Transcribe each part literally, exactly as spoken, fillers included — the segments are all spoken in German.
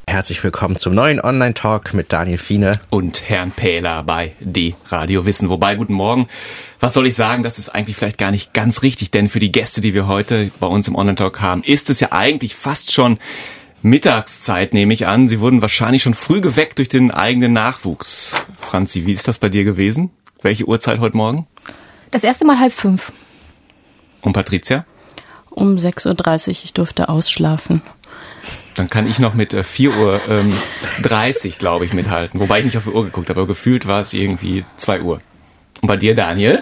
Herzlich willkommen zum neuen Online-Talk mit Daniel Fiene und Herrn Pähler bei D-Radio Wissen. Wobei, guten Morgen, was soll ich sagen, das ist eigentlich vielleicht gar nicht ganz richtig, denn für die Gäste, die wir heute bei uns im Online-Talk haben, ist es ja eigentlich fast schon Mittagszeit, nehme ich an. Sie wurden wahrscheinlich schon früh geweckt durch den eigenen Nachwuchs. Franzi, wie ist das bei dir gewesen? Welche Uhrzeit heute Morgen? Das erste Mal halb fünf. Und Patricia? Um sechs Uhr dreißig, ich durfte ausschlafen. Dann kann ich noch mit äh, vier Uhr dreißig, glaube ich, mithalten. Wobei ich nicht auf die Uhr geguckt habe, aber gefühlt war es irgendwie zwei Uhr. Und bei dir, Daniel?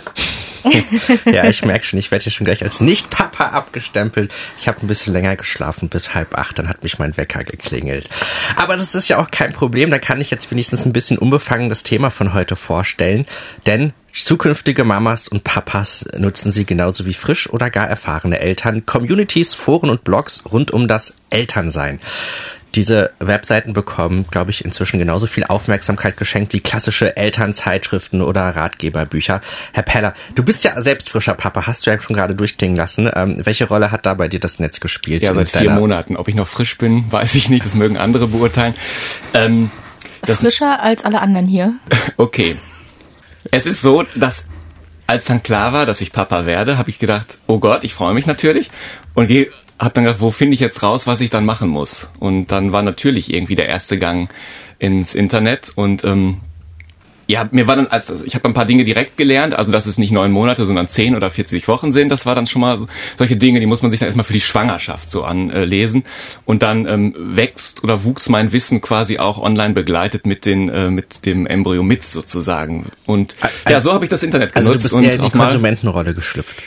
Ja, ich merke schon, ich werde hier schon gleich als Nicht-Papa abgestempelt. Ich habe ein bisschen länger geschlafen, bis halb acht, dann hat mich mein Wecker geklingelt. Aber das ist ja auch kein Problem, da kann ich jetzt wenigstens ein bisschen unbefangen das Thema von heute vorstellen. Denn zukünftige Mamas und Papas nutzen sie genauso wie frisch oder gar erfahrene Eltern Communities, Foren und Blogs rund um das Elternsein. Diese Webseiten bekommen, glaube ich, inzwischen genauso viel Aufmerksamkeit geschenkt wie klassische Elternzeitschriften oder Ratgeberbücher. Herr Pähler, du bist ja selbst frischer Papa, hast du ja schon gerade durchklingen lassen. Ähm, welche Rolle hat da bei dir das Netz gespielt? Ja, seit vier Monaten. Ob ich noch frisch bin, weiß ich nicht, das mögen andere beurteilen. Ähm, das Frischer als alle anderen hier. Okay. Es ist so, dass als dann klar war, dass ich Papa werde, habe ich gedacht, oh Gott, ich freue mich natürlich und gehe hab dann gedacht, wo finde ich jetzt raus, was ich dann machen muss? Und dann war natürlich irgendwie der erste Gang ins Internet und ähm, ja, mir war dann, als ich habe ein paar Dinge direkt gelernt, also dass es nicht neun Monate, sondern zehn oder vierzig Wochen sind. Das war dann schon mal so, solche Dinge, die muss man sich dann erstmal für die Schwangerschaft so anlesen. Und dann ähm, wächst oder wuchs mein Wissen quasi auch online begleitet mit den äh, mit dem Embryo mit sozusagen. Und also, ja, so habe ich das Internet genutzt. Also du bist und eher in die Konsumentenrolle geschlüpft.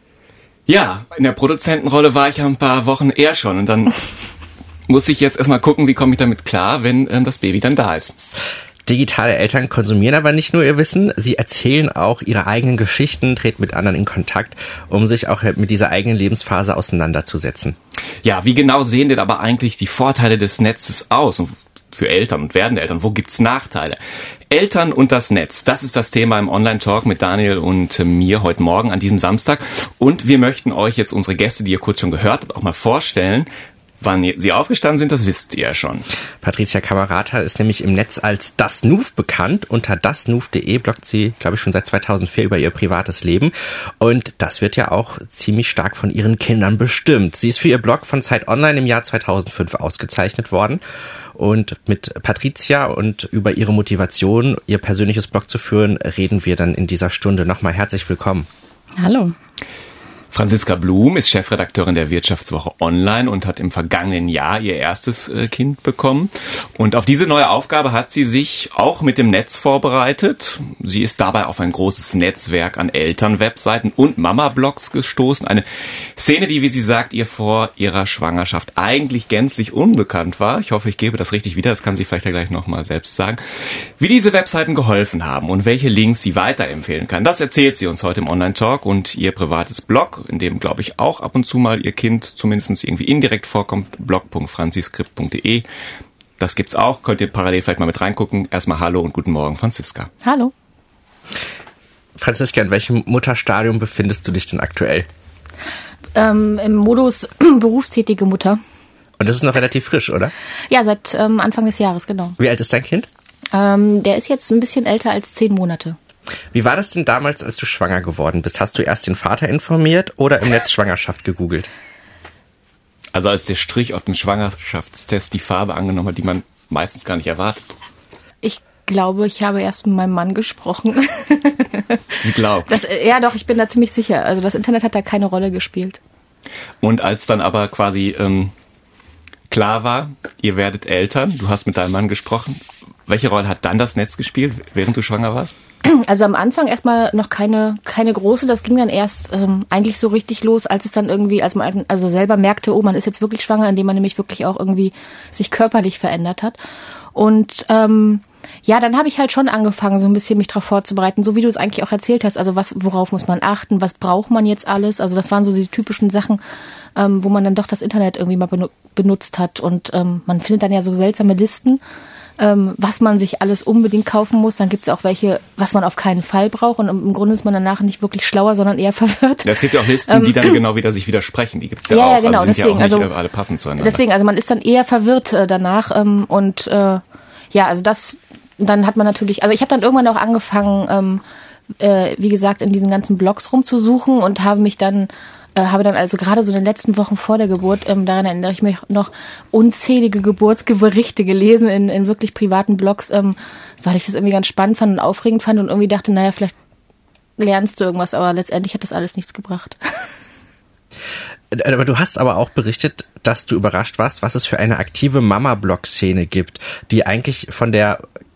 Ja, in der Produzentenrolle war ich ja ein paar Wochen eher schon und dann muss ich jetzt erstmal gucken, wie komme ich damit klar, wenn ähm, das Baby dann da ist. Digitale Eltern konsumieren aber nicht nur ihr Wissen, sie erzählen auch ihre eigenen Geschichten, treten mit anderen in Kontakt, um sich auch mit dieser eigenen Lebensphase auseinanderzusetzen. Ja, wie genau sehen denn aber eigentlich die Vorteile des Netzes aus? Und für Eltern und werdende Eltern, wo gibt's Nachteile? Eltern und das Netz, das ist das Thema im Online-Talk mit Daniel und mir heute Morgen an diesem Samstag. Und wir möchten euch jetzt unsere Gäste, die ihr kurz schon gehört habt, auch mal vorstellen. Wann sie aufgestanden sind, das wisst ihr ja schon. Patricia Camerata ist nämlich im Netz als Das Nuf bekannt. Unter das nuf punkt de bloggt sie, glaube ich, schon seit zweitausendvier über ihr privates Leben. Und das wird ja auch ziemlich stark von ihren Kindern bestimmt. Sie ist für ihr Blog von Zeit Online im Jahr zweitausendfünf ausgezeichnet worden. Und mit Patricia und über ihre Motivation, ihr persönliches Blog zu führen, reden wir dann in dieser Stunde. Nochmal herzlich willkommen. Hallo. Franziska Blum ist Chefredakteurin der Wirtschaftswoche Online und hat im vergangenen Jahr ihr erstes äh, Kind bekommen. Und auf diese neue Aufgabe hat sie sich auch mit dem Netz vorbereitet. Sie ist dabei auf ein großes Netzwerk an Elternwebseiten und Mama-Blogs gestoßen. Eine Szene, die, wie sie sagt, ihr vor ihrer Schwangerschaft eigentlich gänzlich unbekannt war. Ich hoffe, ich gebe das richtig wieder. Das kann sie vielleicht ja gleich nochmal selbst sagen. Wie diese Webseiten geholfen haben und welche Links sie weiterempfehlen kann, das erzählt sie uns heute im Online-Talk und ihr privates Blog, in dem, glaube ich, auch ab und zu mal ihr Kind zumindest irgendwie indirekt vorkommt, blog punkt franziskript punkt de. Das gibt's auch, könnt ihr parallel vielleicht mal mit reingucken. Erstmal hallo und guten Morgen, Franziska. Hallo. Franziska, in welchem Mutterstadium befindest du dich denn aktuell? Ähm, im Modus berufstätige Mutter. Und das ist noch relativ frisch, oder? Ja, seit ähm, Anfang des Jahres, genau. Wie alt ist dein Kind? Ähm, der ist jetzt ein bisschen älter als zehn Monate. Wie war das denn damals, als du schwanger geworden bist? Hast du erst den Vater informiert oder im Netz Schwangerschaft gegoogelt? Also als der Strich auf dem Schwangerschaftstest die Farbe angenommen hat, die man meistens gar nicht erwartet. Ich glaube, ich habe erst mit meinem Mann gesprochen. Sie glaubt. Das, ja doch, ich bin da ziemlich sicher. Also das Internet hat da keine Rolle gespielt. Und als dann aber quasi ähm, klar war, ihr werdet Eltern, du hast mit deinem Mann gesprochen, welche Rolle hat dann das Netz gespielt, während du schwanger warst? Also am Anfang erstmal noch keine keine große, das ging dann erst ähm, eigentlich so richtig los, als es dann irgendwie, als man also selber merkte, oh, man ist jetzt wirklich schwanger, indem man nämlich wirklich auch irgendwie sich körperlich verändert hat. Und ähm, ja, dann habe ich halt schon angefangen, so ein bisschen mich darauf vorzubereiten, so wie du es eigentlich auch erzählt hast. Also was, worauf muss man achten, was braucht man jetzt alles? Also das waren so die typischen Sachen, ähm, wo man dann doch das Internet irgendwie mal benutzt hat. Und ähm, man findet dann ja so seltsame Listen, ähm, was man sich alles unbedingt kaufen muss. Dann gibt es auch welche, was man auf keinen Fall braucht. Und im Grunde ist man danach nicht wirklich schlauer, sondern eher verwirrt. Es gibt ja auch Listen, ähm, die dann genau wieder sich widersprechen. Die gibt es ja, ja auch. Ja, genau. Also sind deswegen, ja auch nicht also, alle passend zueinander. Deswegen, also man ist dann eher verwirrt äh, danach. Ähm, und äh, ja, also das, dann hat man natürlich, also ich habe dann irgendwann auch angefangen, ähm, äh, wie gesagt, in diesen ganzen Blogs rumzusuchen und habe mich dann Äh, habe dann also gerade so in den letzten Wochen vor der Geburt, ähm, daran erinnere ich mich noch, unzählige Geburtsberichte gelesen in, in wirklich privaten Blogs, ähm, weil ich das irgendwie ganz spannend fand und aufregend fand und irgendwie dachte, naja, vielleicht lernst du irgendwas, aber letztendlich hat das alles nichts gebracht. Aber du hast aber auch berichtet, dass du überrascht warst, was es für eine aktive Mama-Blog-Szene gibt, die eigentlich von der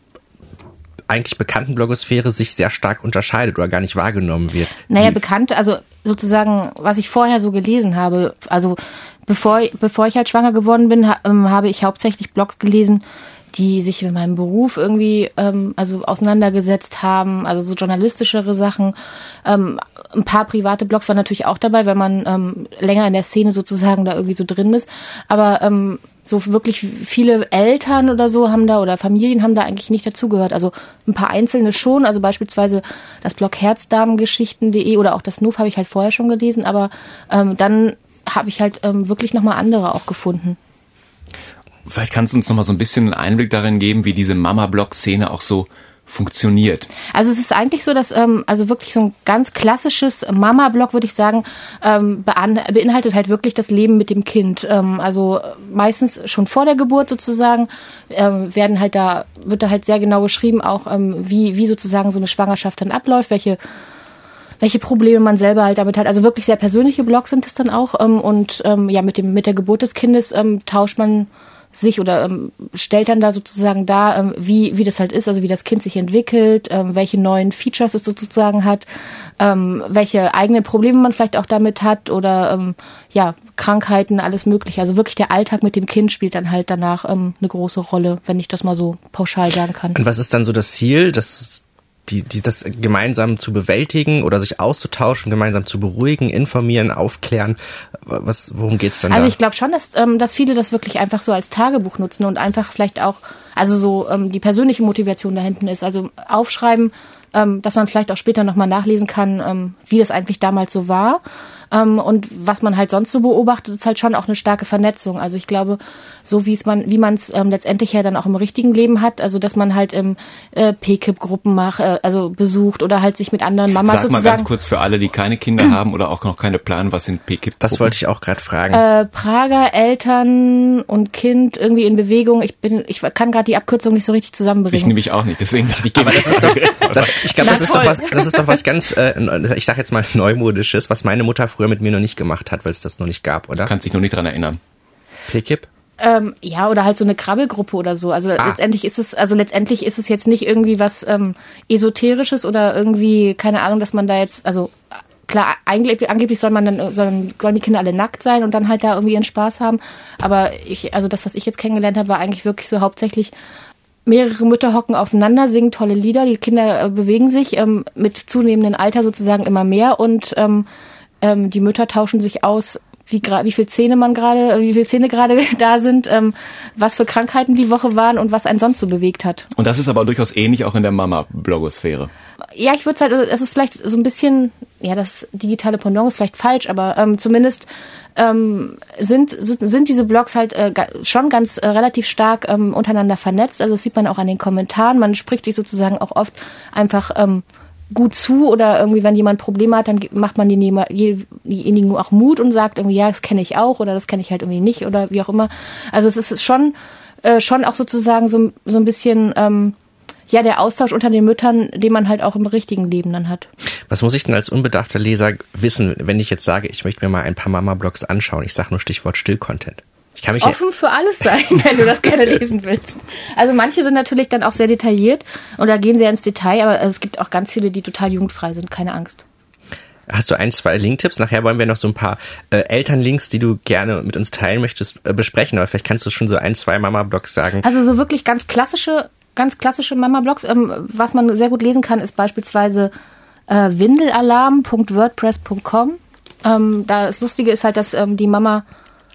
eigentlich bekannten Blogosphäre sich sehr stark unterscheidet oder gar nicht wahrgenommen wird. Naja, bekannt, also sozusagen, was ich vorher so gelesen habe, also bevor, bevor ich halt schwanger geworden bin, ha, ähm, habe ich hauptsächlich Blogs gelesen, die sich mit meinem Beruf irgendwie ähm, also auseinandergesetzt haben, also so journalistischere Sachen. Ähm, ein paar private Blogs waren natürlich auch dabei, wenn man ähm, länger in der Szene sozusagen da irgendwie so drin ist. Aber ähm, so wirklich viele Eltern oder so haben da oder Familien haben da eigentlich nicht dazugehört. Also ein paar einzelne schon, also beispielsweise das Blog herzdamengeschichten punkt de oder auch das N U F habe ich halt vorher schon gelesen, aber ähm, dann habe ich halt ähm, wirklich nochmal andere auch gefunden. Vielleicht kannst du uns noch mal so ein bisschen einen Einblick darin geben, wie diese Mama-Blog-Szene auch so funktioniert. Also es ist eigentlich so, dass ähm, also wirklich so ein ganz klassisches Mama-Blog, würde ich sagen, ähm, beinhaltet halt wirklich das Leben mit dem Kind. Ähm, also meistens schon vor der Geburt sozusagen ähm, werden halt da wird da halt sehr genau beschrieben, auch ähm, wie wie sozusagen so eine Schwangerschaft dann abläuft, welche welche Probleme man selber halt damit hat. Also wirklich sehr persönliche Blogs sind es dann auch ähm, und ähm, ja mit dem mit der Geburt des Kindes ähm, tauscht man sich oder ähm, stellt dann da sozusagen dar, ähm, wie wie das halt ist, also wie das Kind sich entwickelt, ähm, welche neuen Features es sozusagen hat, ähm, welche eigenen Probleme man vielleicht auch damit hat oder ähm, ja Krankheiten, alles mögliche. Also wirklich der Alltag mit dem Kind spielt dann halt danach ähm, eine große Rolle, wenn ich das mal so pauschal sagen kann. Und was ist dann so das Ziel, das Die, die, das gemeinsam zu bewältigen oder sich auszutauschen, gemeinsam zu beruhigen, informieren, aufklären? Was, worum geht's dann also da? Also ich glaube schon, dass, ähm, dass viele das wirklich einfach so als Tagebuch nutzen und einfach vielleicht auch, also so ähm, die persönliche Motivation da hinten ist. Also aufschreiben, ähm, dass man vielleicht auch später nochmal nachlesen kann, ähm, wie das eigentlich damals so war. Ähm, und was man halt sonst so beobachtet, ist halt schon auch eine starke Vernetzung. Also ich glaube, so wie es man, wie man es ähm, letztendlich ja dann auch im richtigen Leben hat, also dass man halt im äh, P K I P-Gruppen macht, äh, also besucht oder halt sich mit anderen Mamas Sag sozusagen. Sag mal ganz kurz für alle, die keine Kinder haben oder auch noch keine planen, was sind P K I P-Gruppen? Das wollte ich auch gerade fragen. Äh, Prager Eltern und Kind irgendwie in Bewegung. Ich bin, ich kann gerade die Abkürzung nicht so richtig zusammenbringen. Ich nämlich auch nicht, deswegen dachte ich, aber das ist doch, das, ich glaube, das ist doch was, das ist doch was ganz, äh, ich sag jetzt mal neumodisches, was meine Mutter früher mit mir noch nicht gemacht hat, weil es das noch nicht gab, oder? Kannst dich noch nicht dran erinnern. P K I P? Ähm, ja, oder halt so eine Krabbelgruppe oder so. Also ah. letztendlich ist es, also letztendlich ist es jetzt nicht irgendwie was ähm, Esoterisches oder irgendwie, keine Ahnung, dass man da jetzt, also klar, eigentlich, angeblich soll man dann, sollen, sollen die Kinder alle nackt sein und dann halt da irgendwie ihren Spaß haben. Aber ich, also das, was ich jetzt kennengelernt habe, war eigentlich wirklich so hauptsächlich mehrere Mütter hocken aufeinander, singen tolle Lieder, die Kinder äh, bewegen sich ähm, mit zunehmendem Alter sozusagen immer mehr und ähm, ähm, die Mütter tauschen sich aus, wie gra- wie viel Zähne man gerade, wie viel Zähne gerade da sind, ähm, was für Krankheiten die Woche waren und was einen sonst so bewegt hat. Und das ist aber durchaus ähnlich auch in der Mama-Blogosphäre. Ja, ich würde es halt, es ist vielleicht so ein bisschen, ja, das digitale Pendant ist vielleicht falsch, aber ähm, zumindest ähm, sind sind diese Blogs halt äh, schon ganz äh, relativ stark ähm, untereinander vernetzt. Also das sieht man auch an den Kommentaren. Man spricht sich sozusagen auch oft einfach ähm, gut zu oder irgendwie, wenn jemand Probleme hat, dann macht man denjenigen auch Mut und sagt irgendwie, ja, das kenne ich auch oder das kenne ich halt irgendwie nicht oder wie auch immer. Also es ist schon äh, schon auch sozusagen so, so ein bisschen ähm, ja, der Austausch unter den Müttern, den man halt auch im richtigen Leben dann hat. Was muss ich denn als unbedarfter Leser wissen, wenn ich jetzt sage, ich möchte mir mal ein paar Mama-Blogs anschauen? Ich sage nur Stichwort Still-Content. Ich kann mich offen für alles sein, wenn du das gerne lesen willst. Also manche sind natürlich dann auch sehr detailliert und da gehen sehr ins Detail, aber es gibt auch ganz viele, die total jugendfrei sind, keine Angst. Hast du ein, zwei Linktipps? Nachher wollen wir noch so ein paar äh, Elternlinks, die du gerne mit uns teilen möchtest, äh, besprechen, aber vielleicht kannst du schon so ein, zwei Mama-Blogs sagen. Also so wirklich ganz klassische, ganz klassische Mama-Blogs, ähm, was man sehr gut lesen kann, ist beispielsweise äh, windelalarm punkt wordpress punkt com. Ähm, da das Lustige ist halt, dass ähm, die Mama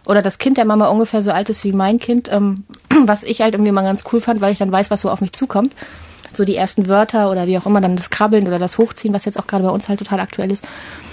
oder das Kind der Mama ungefähr so alt ist wie mein Kind, ähm, was ich halt irgendwie mal ganz cool fand, weil ich dann weiß, was so auf mich zukommt. So die ersten Wörter oder wie auch immer, dann das Krabbeln oder das Hochziehen, was jetzt auch gerade bei uns halt total aktuell ist.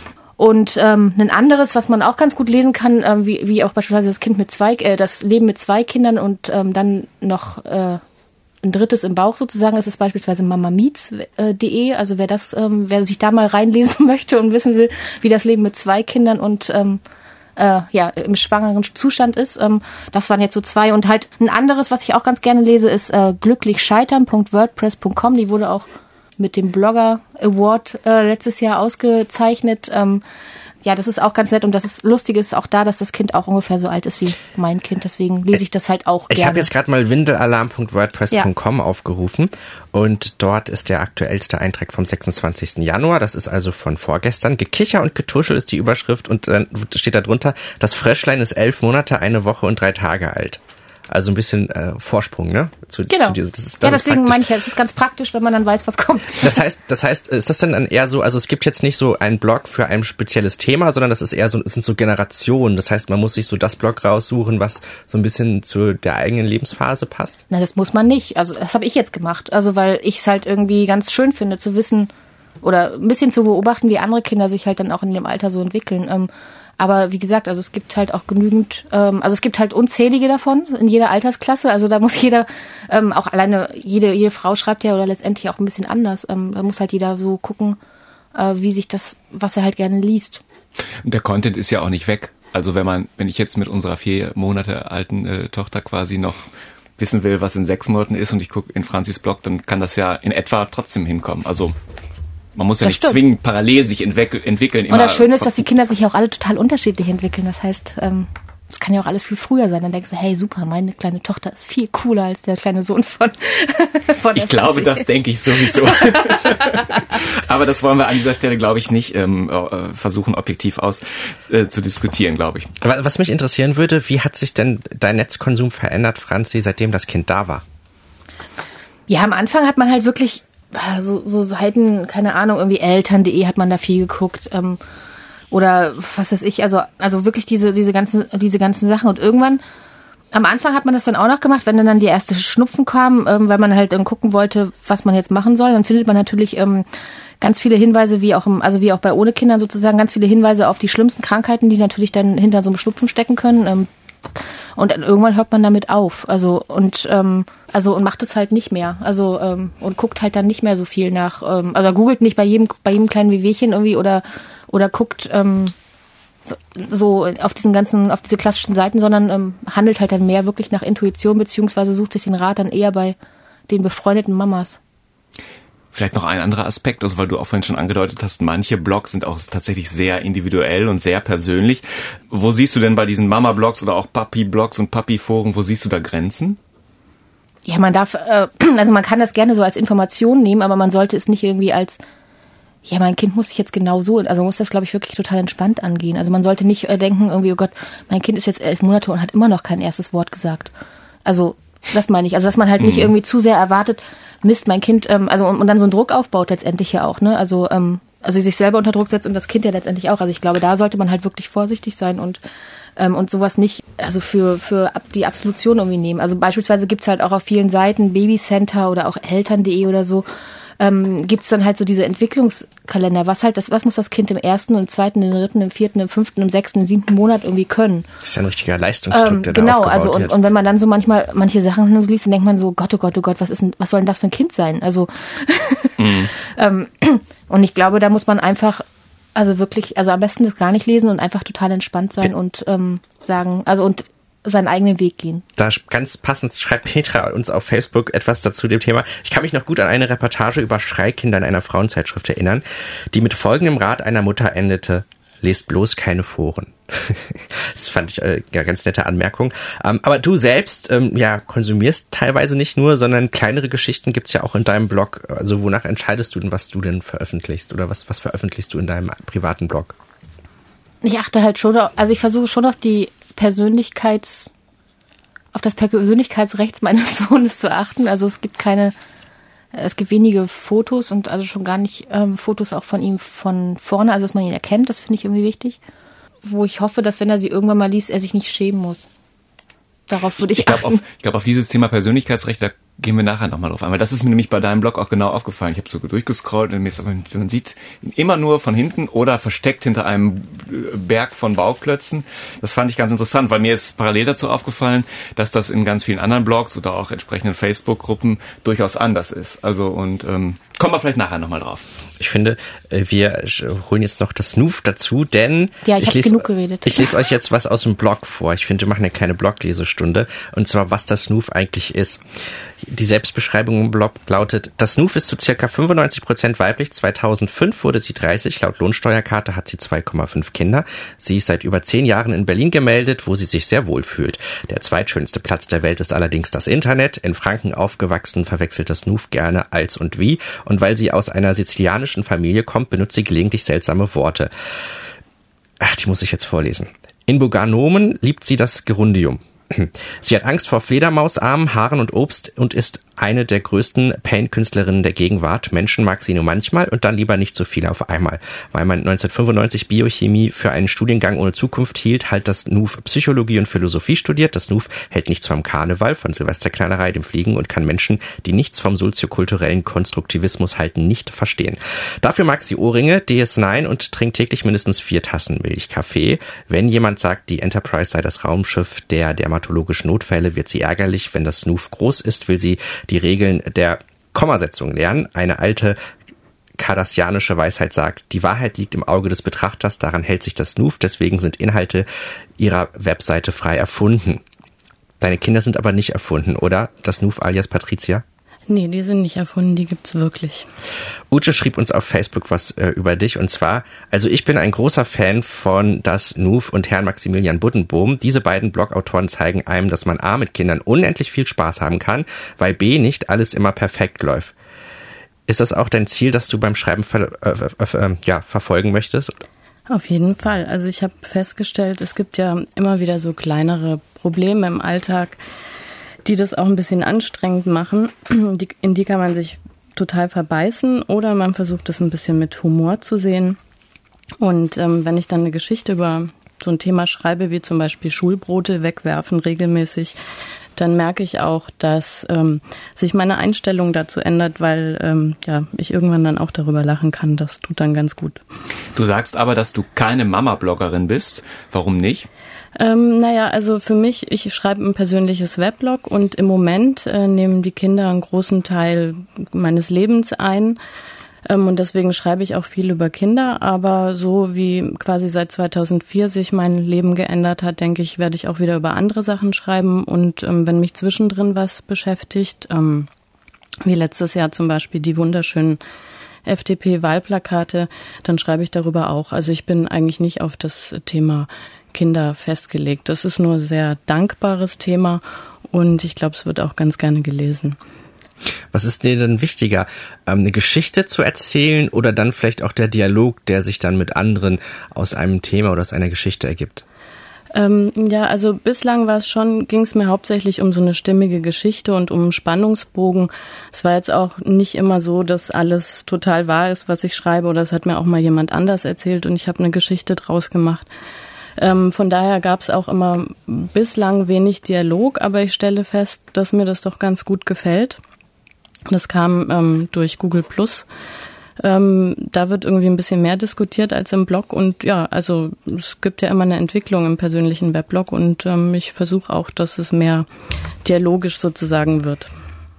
Und ähm, ein anderes, was man auch ganz gut lesen kann, ähm, wie, wie auch beispielsweise das Kind mit zwei, äh, das Leben mit zwei Kindern und ähm, dann noch äh, ein drittes im Bauch sozusagen, ist es beispielsweise mamameets punkt de. Also wer das, ähm, wer sich da mal reinlesen möchte und wissen will, wie das Leben mit zwei Kindern und ähm, äh, ja im schwangeren Zustand ist, ähm, das waren jetzt so zwei. Und halt ein anderes, was ich auch ganz gerne lese, ist äh, glücklichscheitern punkt wordpress punkt com. Die wurde auch mit dem Blogger Award äh, letztes Jahr ausgezeichnet. Ähm, ja, das ist auch ganz nett und das ist Lustige ist auch da, dass das Kind auch ungefähr so alt ist wie mein Kind. Deswegen lese ich das halt auch ich gerne. Ich habe jetzt gerade mal windelalarm punkt wordpress punkt com ja. aufgerufen und dort ist der aktuellste Eintrag vom sechsundzwanzigsten Januar. Das ist also von vorgestern. Gekicher und Getuschel ist die Überschrift und dann steht da drunter, das Fröschlein ist elf Monate, eine Woche und drei Tage alt. Also ein bisschen äh, Vorsprung, ne? Zu, genau. Zu dieser, das ist, das ja, deswegen ist meine ich ja, es ist ganz praktisch, wenn man dann weiß, was kommt. Das heißt, das heißt, ist das dann eher so, also es gibt jetzt nicht so einen Blog für ein spezielles Thema, sondern das ist eher so, es sind so Generationen. Das heißt, man muss sich so das Blog raussuchen, was so ein bisschen zu der eigenen Lebensphase passt? Na, das muss man nicht. Also das habe ich jetzt gemacht. Also weil ich es halt irgendwie ganz schön finde, zu wissen oder ein bisschen zu beobachten, wie andere Kinder sich halt dann auch in dem Alter so entwickeln. Ähm, Aber wie gesagt, also es gibt halt auch genügend, ähm, also es gibt halt unzählige davon in jeder Altersklasse. Also da muss jeder, ähm, auch alleine jede jede Frau schreibt ja oder letztendlich auch ein bisschen anders. Ähm, da muss halt jeder so gucken, äh, wie sich das, was er halt gerne liest. Und der Content ist ja auch nicht weg. Also wenn man, wenn ich jetzt mit unserer vier Monate alten äh, Tochter quasi noch wissen will, was in sechs Monaten ist und ich gucke in Franzis Blog, dann kann das ja in etwa trotzdem hinkommen. Also man muss ja das nicht stimmt. zwingend parallel sich entwickeln. entwickeln Und das Schöne ist, dass die Kinder sich ja auch alle total unterschiedlich entwickeln. Das heißt, ähm, es kann ja auch alles viel früher sein. Dann denkst du, hey, super, meine kleine Tochter ist viel cooler als der kleine Sohn von, von der Ich glaube, Franzi. das denke ich sowieso. Aber das wollen wir an dieser Stelle, glaube ich, nicht ähm, äh, versuchen, objektiv aus äh, zu diskutieren, glaube ich. Was mich interessieren würde, wie hat sich denn dein Netzkonsum verändert, Franzi, seitdem das Kind da war? Ja, am Anfang hat man halt wirklich so, so Seiten, keine Ahnung, irgendwie eltern punkt de hat man da viel geguckt, ähm, oder was weiß ich, also, also wirklich diese, diese ganzen, diese ganzen Sachen und irgendwann, am Anfang hat man das dann auch noch gemacht, wenn dann, dann die erste Schnupfen kam, ähm, weil man halt ähm, gucken wollte, was man jetzt machen soll, dann findet man natürlich, ähm, ganz viele Hinweise, wie auch im, also wie auch bei ohne Kindern sozusagen, ganz viele Hinweise auf die schlimmsten Krankheiten, die natürlich dann hinter so einem Schnupfen stecken können, ähm, und dann irgendwann hört man damit auf, also und ähm, also und macht es halt nicht mehr, also ähm, und guckt halt dann nicht mehr so viel nach, ähm, also googelt nicht bei jedem bei jedem kleinen Wehwehchen irgendwie oder oder guckt ähm, so, so auf diesen ganzen auf diese klassischen Seiten, sondern ähm, handelt halt dann mehr wirklich nach Intuition beziehungsweise sucht sich den Rat dann eher bei den befreundeten Mamas. Vielleicht noch ein anderer Aspekt, also weil du auch vorhin schon angedeutet hast, manche Blogs sind auch tatsächlich sehr individuell und sehr persönlich. Wo siehst du denn bei diesen Mama-Blogs oder auch Papi-Blogs und Papi-Foren, wo siehst du da Grenzen? Ja, man darf, äh, also man kann das gerne so als Information nehmen, aber man sollte es nicht irgendwie als, ja, mein Kind muss sich jetzt genau so, also muss das, glaube ich, wirklich total entspannt angehen. Also man sollte nicht äh, denken, irgendwie, oh Gott, mein Kind ist jetzt elf Monate und hat immer noch kein erstes Wort gesagt. Also das meine ich, also dass man halt nicht irgendwie zu sehr erwartet, Mist, mein Kind, ähm, also und, und dann so einen Druck aufbaut letztendlich ja auch, ne? Also ähm, also sich selber unter Druck setzt und das Kind ja letztendlich auch. Also ich glaube, da sollte man halt wirklich vorsichtig sein und ähm, und sowas nicht, also für für ab, die Absolution irgendwie nehmen. Also beispielsweise gibt's halt auch auf vielen Seiten Babycenter oder auch eltern punkt de oder so, ähm, gibt's dann halt so diese Entwicklungskalender, was halt das, was muss das Kind im ersten, im zweiten, im dritten, im vierten, im fünften, im sechsten, im siebten Monat irgendwie können. Das ist ja ein richtiger Leistungsdruck, ähm, der genau, da aufgebaut also und, wird. und wenn man dann so manchmal manche Sachen so liest, dann denkt man so, Gott, oh Gott, oh Gott, was ist denn, was soll denn das für ein Kind sein? Also mhm. ähm, und ich glaube, da muss man einfach, also wirklich, also am besten das gar nicht lesen und einfach total entspannt sein ja. und ähm, sagen, also und seinen eigenen Weg gehen. Da ganz passend schreibt Petra uns auf Facebook etwas dazu dem Thema. Ich kann mich noch gut an eine Reportage über Schreikinder in einer Frauenzeitschrift erinnern, die mit folgendem Rat einer Mutter endete: Lest bloß keine Foren. Das fand ich äh, ja ganz nette Anmerkung. Ähm, aber du selbst ähm, ja konsumierst teilweise nicht nur, sondern kleinere Geschichten gibt's ja auch in deinem Blog. Also wonach entscheidest du denn, was du denn veröffentlichst oder was was veröffentlichst du in deinem privaten Blog? Ich achte halt schon, also ich versuche schon auf die Persönlichkeits, auf das Persönlichkeitsrecht meines Sohnes zu achten. Also es gibt keine, es gibt wenige Fotos und also schon gar nicht ähm, Fotos auch von ihm von vorne, also dass man ihn erkennt, das finde ich irgendwie wichtig. wo ich hoffe, dass wenn er sie irgendwann mal liest, er sich nicht schämen muss. Darauf würde ich, ich glaub, achten. Auf, ich glaube, auf dieses Thema Persönlichkeitsrecht, da gehen wir nachher nochmal drauf ein. Weil das ist mir nämlich bei deinem Blog auch genau aufgefallen. Ich habe so durchgescrollt und man sieht ihn immer nur von hinten oder versteckt hinter einem Berg von Bauklötzen. Das fand ich ganz interessant, weil mir ist parallel dazu aufgefallen, dass das in ganz vielen anderen Blogs oder auch entsprechenden Facebook-Gruppen durchaus anders ist. Also und ähm, kommen wir vielleicht nachher nochmal drauf. Ich finde, wir holen jetzt noch das Snoof dazu, denn ja, ich, ich habe genug geredet. Ich lese euch jetzt was aus dem Blog vor. Ich finde, wir machen eine kleine Bloglesestunde und zwar, was das Snoof eigentlich ist. Die Selbstbeschreibung im Blog lautet, das Snoof ist zu circa fünfundneunzig Prozent weiblich. zweitausendfünf wurde sie dreißig. Laut Lohnsteuerkarte hat sie zwei Komma fünf Kinder. Sie ist seit über zehn Jahren in Berlin gemeldet, wo sie sich sehr wohl fühlt. Der zweitschönste Platz der Welt ist allerdings das Internet. In Franken aufgewachsen, verwechselt das Snoof gerne als und wie. Und weil sie aus einer sizilianischen Familie kommt, benutzt sie gelegentlich seltsame Worte. Ach, die muss ich jetzt vorlesen. In Boganomen liebt sie das Gerundium. Sie hat Angst vor Fledermausarmen, Haaren und Obst und ist eine der größten Paint-Künstlerinnen der Gegenwart. Menschen mag sie nur manchmal und dann lieber nicht so viele auf einmal. Weil man neunzehnhundertfünfundneunzig Biochemie für einen Studiengang ohne Zukunft hielt, hat das Snoof Psychologie und Philosophie studiert. Das Snoof hält nichts vom Karneval, von Silvesterknallerei, dem Fliegen und kann Menschen, die nichts vom soziokulturellen Konstruktivismus halten, nicht verstehen. Dafür mag sie Ohrringe, D S neun und trinkt täglich mindestens vier Tassen Milchkaffee. Wenn jemand sagt, die Enterprise sei das Raumschiff der dermatologischen Notfälle, wird sie ärgerlich. Wenn das Snoof groß ist, will sie die Regeln der Kommasetzung lernen. Eine alte kardassianische Weisheit sagt, die Wahrheit liegt im Auge des Betrachters, daran hält sich das Snoof, deswegen sind Inhalte ihrer Webseite frei erfunden. Deine Kinder sind aber nicht erfunden, oder? Das Snoof alias Patricia? Nee, die sind nicht erfunden, die gibt's wirklich. Ute schrieb uns auf Facebook was äh, über dich und zwar, also ich bin ein großer Fan von Das Snoof und Herrn Maximilian Buddenboom. Diese beiden Blogautoren zeigen einem, dass man A mit Kindern unendlich viel Spaß haben kann, weil B nicht alles immer perfekt läuft. Ist das auch dein Ziel, das du beim Schreiben ver- äh, äh, ja, verfolgen möchtest? Auf jeden Fall. Also ich habe festgestellt, es gibt ja immer wieder so kleinere Probleme im Alltag, die das auch ein bisschen anstrengend machen. Die, in die kann man sich total verbeißen oder man versucht es ein bisschen mit Humor zu sehen. Und ähm, wenn ich dann eine Geschichte über so ein Thema schreibe, wie zum Beispiel Schulbrote wegwerfen regelmäßig, dann merke ich auch, dass ähm, sich meine Einstellung dazu ändert, weil ähm, ja ich irgendwann dann auch darüber lachen kann. Das tut dann ganz gut. Du sagst aber, dass du keine Mama-Bloggerin bist. Warum nicht? Ähm, naja, also für mich, ich schreibe ein persönliches Weblog und im Moment äh, nehmen die Kinder einen großen Teil meines Lebens ein. Ähm, und deswegen schreibe ich auch viel über Kinder. Aber so wie quasi seit zweitausendvier sich mein Leben geändert hat, denke ich, werde ich auch wieder über andere Sachen schreiben. Und ähm, wenn mich zwischendrin was beschäftigt, ähm, wie letztes Jahr zum Beispiel die wunderschönen F D P-Wahlplakate, dann schreibe ich darüber auch. Also ich bin eigentlich nicht auf das Thema Kinder festgelegt. Das ist nur ein sehr dankbares Thema und ich glaube, es wird auch ganz gerne gelesen. Was ist dir denn wichtiger, eine Geschichte zu erzählen oder dann vielleicht auch der Dialog, der sich dann mit anderen aus einem Thema oder aus einer Geschichte ergibt? Ähm, ja, also bislang war es schon, ging es mir hauptsächlich um so eine stimmige Geschichte und um einen Spannungsbogen. Es war jetzt auch nicht immer so, dass alles total wahr ist, was ich schreibe, oder es hat mir auch mal jemand anders erzählt und ich habe eine Geschichte draus gemacht. Ähm, von daher gab es auch immer bislang wenig Dialog, aber ich stelle fest, dass mir das doch ganz gut gefällt. Das kam ähm, durch Google Plus. Ähm, da wird irgendwie ein bisschen mehr diskutiert als im Blog und ja, also es gibt ja immer eine Entwicklung im persönlichen Weblog und ähm, ich versuche auch, dass es mehr dialogisch sozusagen wird.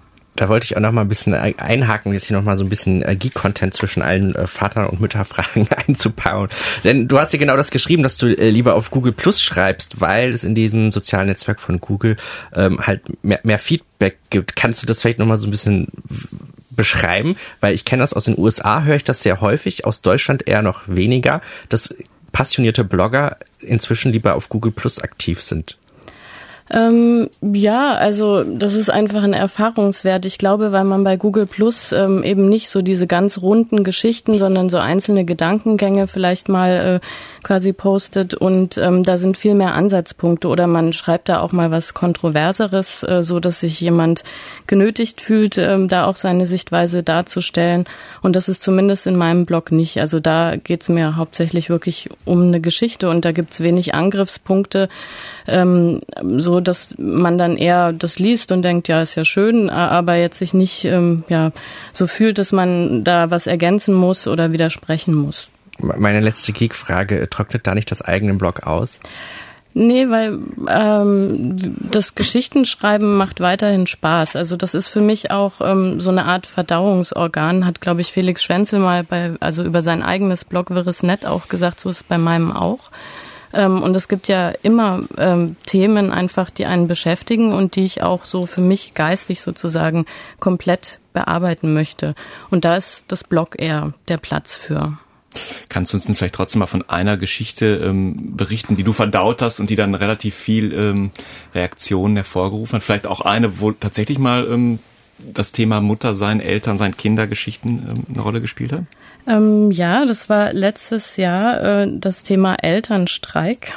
Da wollte ich auch noch mal ein bisschen einhaken, jetzt hier noch mal so ein bisschen Geek-Content zwischen allen äh, Vater- und Mütterfragen einzubauen. Denn du hast ja genau das geschrieben, dass du äh, lieber auf Google Plus schreibst, weil es in diesem sozialen Netzwerk von Google ähm, halt mehr, mehr Feedback gibt. Kannst du das vielleicht noch mal so ein bisschen beschreiben? Weil ich kenne das aus den U S A, höre ich das sehr häufig, aus Deutschland eher noch weniger, dass passionierte Blogger inzwischen lieber auf Google Plus aktiv sind. Ähm, ja, also das ist einfach ein Erfahrungswert. Ich glaube, weil man bei Google Plus ähm, eben nicht so diese ganz runden Geschichten, sondern so einzelne Gedankengänge vielleicht mal äh, quasi postet und ähm, da sind viel mehr Ansatzpunkte oder man schreibt da auch mal was Kontroverseres, äh, so dass sich jemand genötigt fühlt, ähm, da auch seine Sichtweise darzustellen und das ist zumindest in meinem Blog nicht. Also da geht's mir hauptsächlich wirklich um eine Geschichte und da gibt's wenig Angriffspunkte, ähm, so dass man dann eher das liest und denkt, ja, ist ja schön, aber jetzt sich nicht ähm, ja so fühlt, dass man da was ergänzen muss oder widersprechen muss. Meine letzte Geek-Frage, trocknet da nicht das eigene Blog aus? Nee, weil ähm, das Geschichtenschreiben macht weiterhin Spaß. Also das ist für mich auch ähm, so eine Art Verdauungsorgan, hat, glaube ich, Felix Schwenzel mal bei, also über sein eigenes Blog Wirres Net auch gesagt, so ist es bei meinem auch. Ähm, und es gibt ja immer ähm, Themen einfach, die einen beschäftigen und die ich auch so für mich geistig sozusagen komplett bearbeiten möchte. Und da ist das Blog eher der Platz für. Kannst du uns denn vielleicht trotzdem mal von einer Geschichte ähm, berichten, die du verdaut hast und die dann relativ viel ähm, Reaktionen hervorgerufen hat? Vielleicht auch eine, wo tatsächlich mal ähm, das Thema Muttersein, Elternsein, Kindergeschichten ähm, eine Rolle gespielt hat? Ähm, ja, das war letztes Jahr äh, das Thema Elternstreik.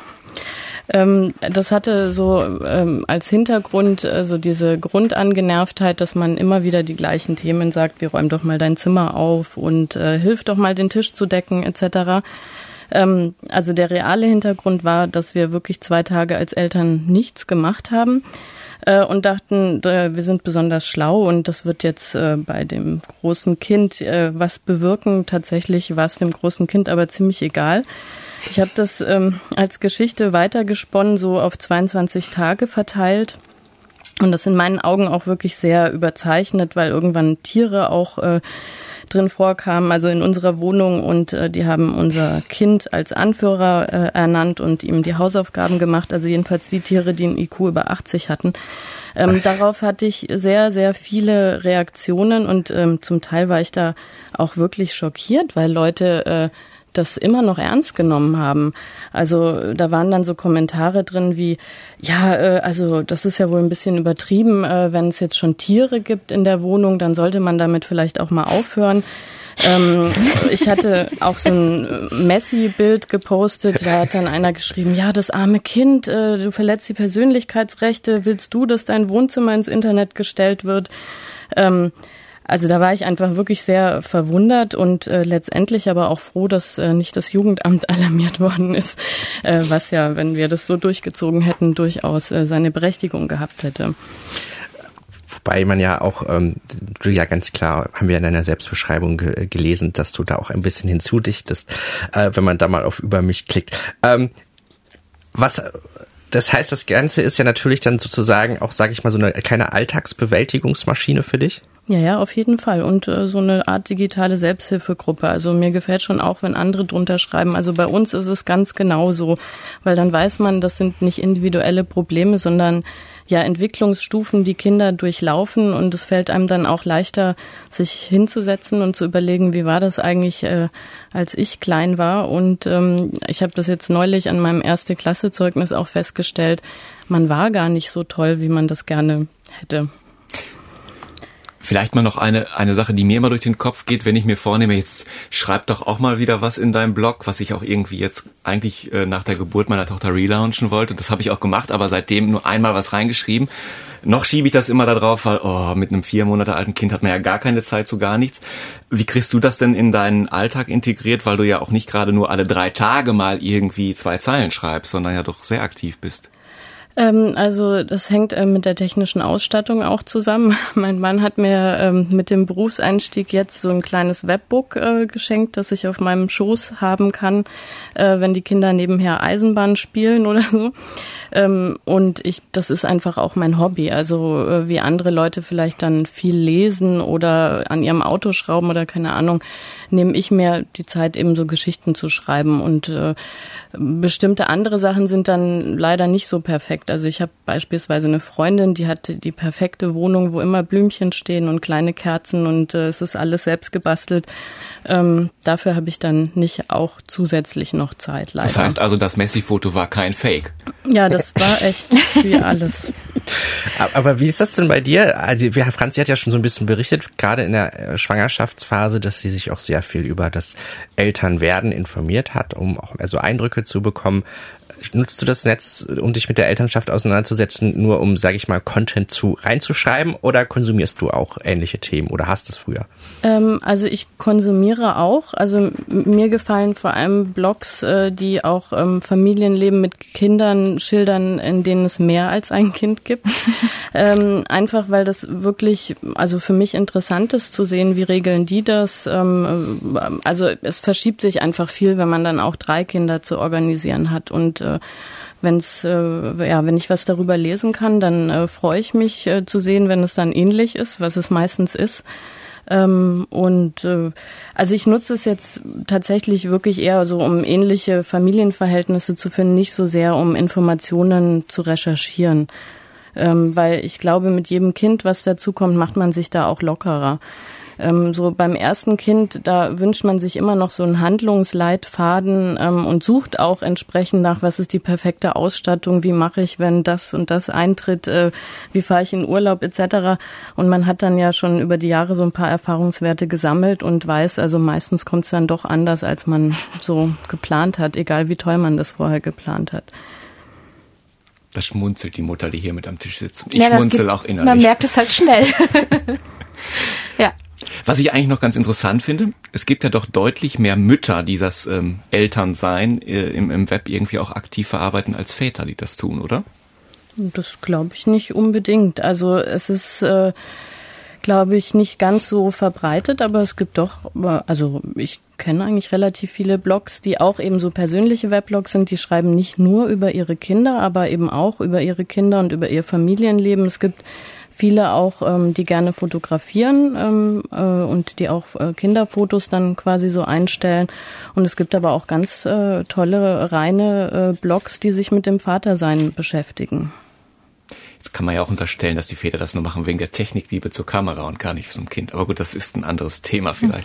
Ähm, das hatte so ähm, als Hintergrund äh, so diese Grundangenervtheit, dass man immer wieder die gleichen Themen sagt, wie räum doch mal dein Zimmer auf und äh, hilf doch mal den Tisch zu decken et cetera. Ähm, also der reale Hintergrund war, dass wir wirklich zwei Tage als Eltern nichts gemacht haben äh, und dachten, äh, wir sind besonders schlau und das wird jetzt äh, bei dem großen Kind äh, was bewirken. Tatsächlich war es dem großen Kind aber ziemlich egal. Ich habe das ähm, als Geschichte weitergesponnen, so auf zweiundzwanzig Tage verteilt. Und das in meinen Augen auch wirklich sehr überzeichnet, weil irgendwann Tiere auch äh, drin vorkamen, also in unserer Wohnung. Und äh, die haben unser Kind als Anführer äh, ernannt und ihm die Hausaufgaben gemacht. Also jedenfalls die Tiere, die einen I Q über achtzig hatten. Ähm, darauf hatte ich sehr, sehr viele Reaktionen und ähm, zum Teil war ich da auch wirklich schockiert, weil Leute äh, das immer noch ernst genommen haben. Also da waren dann so Kommentare drin wie, ja, äh, also das ist ja wohl ein bisschen übertrieben, äh, wenn es jetzt schon Tiere gibt in der Wohnung, dann sollte man damit vielleicht auch mal aufhören. Ähm, ich hatte auch so ein Messi-Bild gepostet, da hat dann einer geschrieben, ja, das arme Kind, äh, du verletzt die Persönlichkeitsrechte, willst du, dass dein Wohnzimmer ins Internet gestellt wird? Ähm, Also da war ich einfach wirklich sehr verwundert und äh, letztendlich aber auch froh, dass äh, nicht das Jugendamt alarmiert worden ist, äh, was ja, wenn wir das so durchgezogen hätten, durchaus äh, seine Berechtigung gehabt hätte. Wobei man ja auch, ähm, du ja ganz klar, haben wir in deiner Selbstbeschreibung ge- gelesen, dass du da auch ein bisschen hinzudichtest, äh, wenn man da mal auf Über mich klickt. Ähm, was... Das heißt, das Ganze ist ja natürlich dann sozusagen auch, sage ich mal, so eine kleine Alltagsbewältigungsmaschine für dich? Ja, ja, auf jeden Fall. Und äh, so eine Art digitale Selbsthilfegruppe. Also mir gefällt schon auch, wenn andere drunter schreiben. Also bei uns ist es ganz genau so, weil dann weiß man, das sind nicht individuelle Probleme, sondern ja Entwicklungsstufen, die Kinder durchlaufen und es fällt einem dann auch leichter, sich hinzusetzen und zu überlegen, wie war das eigentlich, äh, als ich klein war. Und ähm, ich habe das jetzt neulich an meinem Erste-Klasse-Zeugnis auch festgestellt, man war gar nicht so toll, wie man das gerne hätte. Vielleicht mal noch eine eine Sache, die mir immer durch den Kopf geht, wenn ich mir vornehme, jetzt schreib doch auch mal wieder was in deinem Blog, was ich auch irgendwie jetzt eigentlich äh, nach der Geburt meiner Tochter relaunchen wollte. Das habe ich auch gemacht, aber seitdem nur einmal was reingeschrieben. Noch schiebe ich das immer da drauf, weil oh, mit einem vier Monate alten Kind hat man ja gar keine Zeit zu gar nichts. Wie kriegst du das denn in deinen Alltag integriert, weil du ja auch nicht gerade nur alle drei Tage mal irgendwie zwei Zeilen schreibst, sondern ja doch sehr aktiv bist? Ähm, also das hängt äh, mit der technischen Ausstattung auch zusammen. Mein Mann hat mir ähm, mit dem Berufseinstieg jetzt so ein kleines Webbook äh, geschenkt, das ich auf meinem Schoß haben kann, äh, wenn die Kinder nebenher Eisenbahn spielen oder so. Ähm, und ich, das ist einfach auch mein Hobby. Also äh, wie andere Leute vielleicht dann viel lesen oder an ihrem Auto schrauben oder keine Ahnung, nehme ich mir die Zeit, eben so Geschichten zu schreiben. Und äh, bestimmte andere Sachen sind dann leider nicht so perfekt. perfekt. Also ich habe beispielsweise eine Freundin, die hat die perfekte Wohnung, wo immer Blümchen stehen und kleine Kerzen und äh, es ist alles selbst gebastelt. Ähm, dafür habe ich dann nicht auch zusätzlich noch Zeit, leider. Das heißt also, das Messi-Foto war kein Fake? Ja, das war echt wie alles. Aber wie ist das denn bei dir? Also, Franzi hat ja schon so ein bisschen berichtet, gerade in der Schwangerschaftsphase, dass sie sich auch sehr viel über das Elternwerden informiert hat, um auch mehr so Eindrücke zu bekommen. Nutzt du das Netz, um dich mit der Elternschaft auseinanderzusetzen, nur um, sage ich mal, Content zu reinzuschreiben, oder konsumierst du auch ähnliche Themen oder hast es früher? Ähm, also ich konsumiere auch. Also mir gefallen vor allem Blogs, äh, die auch ähm, Familienleben mit Kindern schildern, in denen es mehr als ein Kind gibt. ähm, einfach weil das wirklich, also für mich interessant ist zu sehen, wie regeln die das. Ähm, also es verschiebt sich einfach viel, wenn man dann auch drei Kinder zu organisieren hat und äh, Wenn's, äh, ja, wenn ich was darüber lesen kann, dann äh, freue ich mich äh, zu sehen, wenn es dann ähnlich ist, was es meistens ist. Ähm, und äh, also ich nutze es jetzt tatsächlich wirklich eher so, um ähnliche Familienverhältnisse zu finden, nicht so sehr, um Informationen zu recherchieren. Ähm, weil ich glaube, mit jedem Kind, was dazukommt, macht man sich da auch lockerer. Ähm, so beim ersten Kind, da wünscht man sich immer noch so einen Handlungsleitfaden ähm, und sucht auch entsprechend nach, was ist die perfekte Ausstattung, wie mache ich, wenn das und das eintritt, äh, wie fahre ich in Urlaub et cetera. Und man hat dann ja schon über die Jahre so ein paar Erfahrungswerte gesammelt und weiß, also meistens kommt es dann doch anders, als man so geplant hat, egal wie toll man das vorher geplant hat. Da schmunzelt die Mutter, die hier mit am Tisch sitzt. Ich ja, schmunzel gibt, auch innerlich. Man merkt es halt schnell. Ja. Was ich eigentlich noch ganz interessant finde, es gibt ja doch deutlich mehr Mütter, die das ähm, Elternsein äh, im, im Web irgendwie auch aktiv verarbeiten, als Väter, die das tun, oder? Das glaube ich nicht unbedingt. Also es ist, äh, glaube ich, nicht ganz so verbreitet, aber es gibt doch, also ich kenne eigentlich relativ viele Blogs, die auch eben so persönliche Weblogs sind, die schreiben nicht nur über ihre Kinder, aber eben auch über ihre Kinder und über ihr Familienleben. Es gibt viele auch, ähm, die gerne fotografieren ähm, äh, und die auch äh, Kinderfotos dann quasi so einstellen. Und es gibt aber auch ganz äh, tolle, reine äh, Blogs, die sich mit dem Vatersein beschäftigen. Jetzt kann man ja auch unterstellen, dass die Väter das nur machen wegen der Technikliebe zur Kamera und gar nicht zum Kind. Aber gut, das ist ein anderes Thema vielleicht.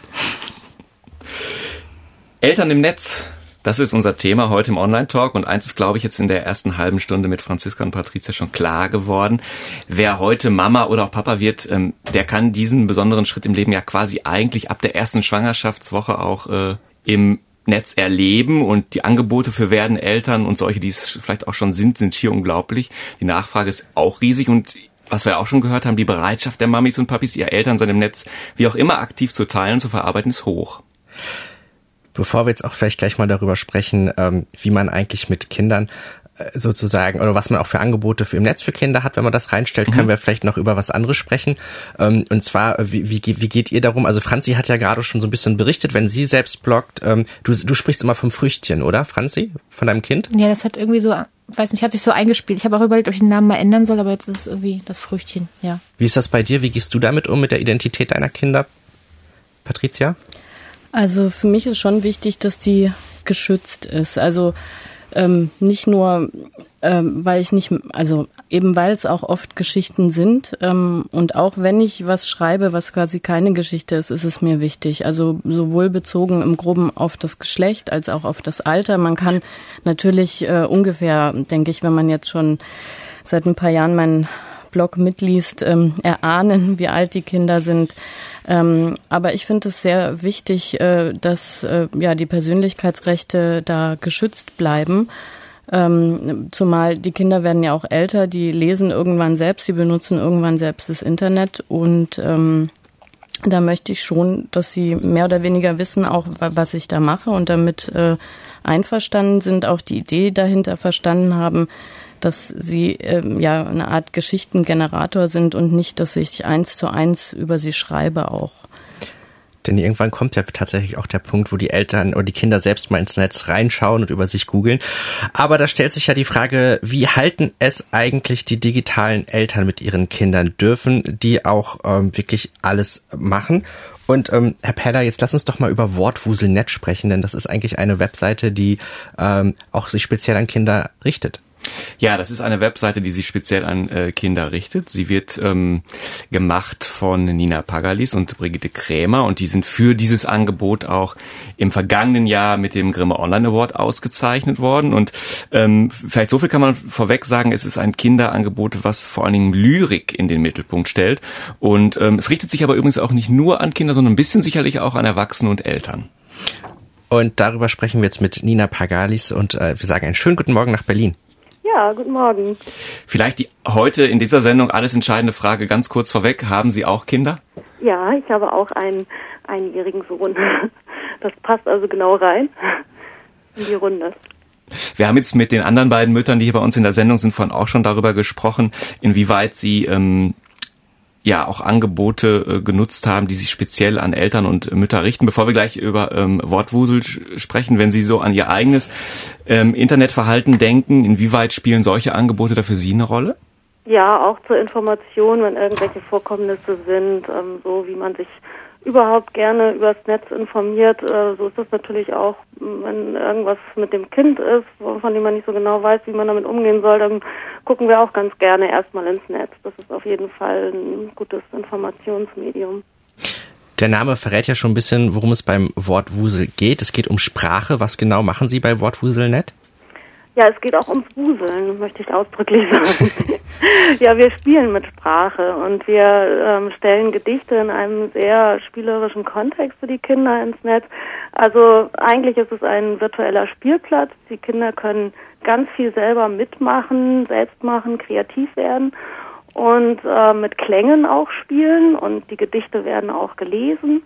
Eltern im Netz. Das ist unser Thema heute im Online-Talk und eins ist, glaube ich, jetzt in der ersten halben Stunde mit Franziska und Patricia schon klar geworden. Wer heute Mama oder auch Papa wird, ähm, der kann diesen besonderen Schritt im Leben ja quasi eigentlich ab der ersten Schwangerschaftswoche auch äh, im Netz erleben und die Angebote für werdende Eltern und solche, die es vielleicht auch schon sind, sind schier unglaublich. Die Nachfrage ist auch riesig und was wir auch schon gehört haben, die Bereitschaft der Mamis und Papis, ihr Elternsein im Netz wie auch immer aktiv zu teilen, zu verarbeiten, ist hoch. Bevor wir jetzt auch vielleicht gleich mal darüber sprechen, ähm, wie man eigentlich mit Kindern äh, sozusagen, oder was man auch für Angebote für im Netz für Kinder hat, wenn man das reinstellt, mhm. können wir vielleicht noch über was anderes sprechen. Ähm, und zwar, wie, wie, wie geht ihr darum? Also Franzi hat ja gerade schon so ein bisschen berichtet, wenn sie selbst bloggt. Ähm, du, du sprichst immer vom Früchtchen, oder Franzi? Von deinem Kind? Ja, das hat irgendwie so, weiß nicht, hat sich so eingespielt. Ich habe auch überlegt, ob ich den Namen mal ändern soll, aber jetzt ist es irgendwie das Früchtchen, ja. Wie ist das bei dir? Wie gehst du damit um, mit der Identität deiner Kinder? Patricia? Also für mich ist schon wichtig, dass die geschützt ist. Also ähm, nicht nur, ähm, weil ich nicht, also eben weil es auch oft Geschichten sind ähm, und auch wenn ich was schreibe, was quasi keine Geschichte ist, ist es mir wichtig. Also sowohl bezogen im Groben auf das Geschlecht als auch auf das Alter. Man kann natürlich äh, ungefähr, denke ich, wenn man jetzt schon seit ein paar Jahren meinen Blog mitliest, ähm, erahnen, wie alt die Kinder sind. Ähm, aber ich finde es sehr wichtig, äh, dass äh, ja die Persönlichkeitsrechte da geschützt bleiben. Ähm, zumal die Kinder werden ja auch älter, die lesen irgendwann selbst, sie benutzen irgendwann selbst das Internet und ähm, da möchte ich schon, dass sie mehr oder weniger wissen, auch was ich da mache und damit äh, einverstanden sind, auch die Idee dahinter verstanden haben, dass sie ähm, ja eine Art Geschichtengenerator sind und nicht, dass ich eins zu eins über sie schreibe auch. Denn irgendwann kommt ja tatsächlich auch der Punkt, wo die Eltern oder die Kinder selbst mal ins Netz reinschauen und über sich googeln. Aber da stellt sich ja die Frage, wie halten es eigentlich die digitalen Eltern mit ihren Kindern? Dürfen die auch ähm, wirklich alles machen? Und ähm, Herr Peller, jetzt lass uns doch mal über Wortwusel Punkt net sprechen, denn das ist eigentlich eine Webseite, die ähm, auch sich speziell an Kinder richtet. Ja, das ist eine Webseite, die sich speziell an äh, Kinder richtet. Sie wird ähm, gemacht von Nina Pagalis und Brigitte Krämer und die sind für dieses Angebot auch im vergangenen Jahr mit dem Grimme Online Award ausgezeichnet worden. Und ähm, vielleicht so viel kann man vorweg sagen, es ist ein Kinderangebot, was vor allen Dingen Lyrik in den Mittelpunkt stellt. Und ähm, es richtet sich aber übrigens auch nicht nur an Kinder, sondern ein bisschen sicherlich auch an Erwachsene und Eltern. Und darüber sprechen wir jetzt mit Nina Pagalis und äh, wir sagen einen schönen guten Morgen nach Berlin. Ja, guten Morgen. Vielleicht die heute in dieser Sendung alles entscheidende Frage ganz kurz vorweg. Haben Sie auch Kinder? Ja, ich habe auch einen einjährigen Sohn. Das passt also genau rein in die Runde. Wir haben jetzt mit den anderen beiden Müttern, die hier bei uns in der Sendung sind, vorhin auch schon darüber gesprochen, inwieweit Sie ähm, ja auch Angebote äh, genutzt haben, die sich speziell an Eltern und Mütter richten. Bevor wir gleich über ähm, Wortwusel sprechen, wenn Sie so an Ihr eigenes ähm, Internetverhalten denken, inwieweit spielen solche Angebote da für Sie eine Rolle? Ja, auch zur Information, wenn irgendwelche Vorkommnisse sind, ähm, so wie man sich überhaupt gerne übers Netz informiert. Äh, so ist das natürlich auch, wenn irgendwas mit dem Kind ist, von dem man nicht so genau weiß, wie man damit umgehen soll, dann gucken wir auch ganz gerne erstmal ins Netz. Das ist auf jeden Fall ein gutes Informationsmedium. Der Name verrät ja schon ein bisschen, worum es beim Wortwusel geht. Es geht um Sprache. Was genau machen Sie bei Wortwusel Punkt net? Ja, es geht auch ums Wuseln, möchte ich ausdrücklich sagen. Ja, wir spielen mit Sprache und wir ähm, stellen Gedichte in einem sehr spielerischen Kontext für die Kinder ins Netz. Also eigentlich ist es ein virtueller Spielplatz. Die Kinder können ganz viel selber mitmachen, selbst machen, kreativ werden und äh, mit Klängen auch spielen und die Gedichte werden auch gelesen.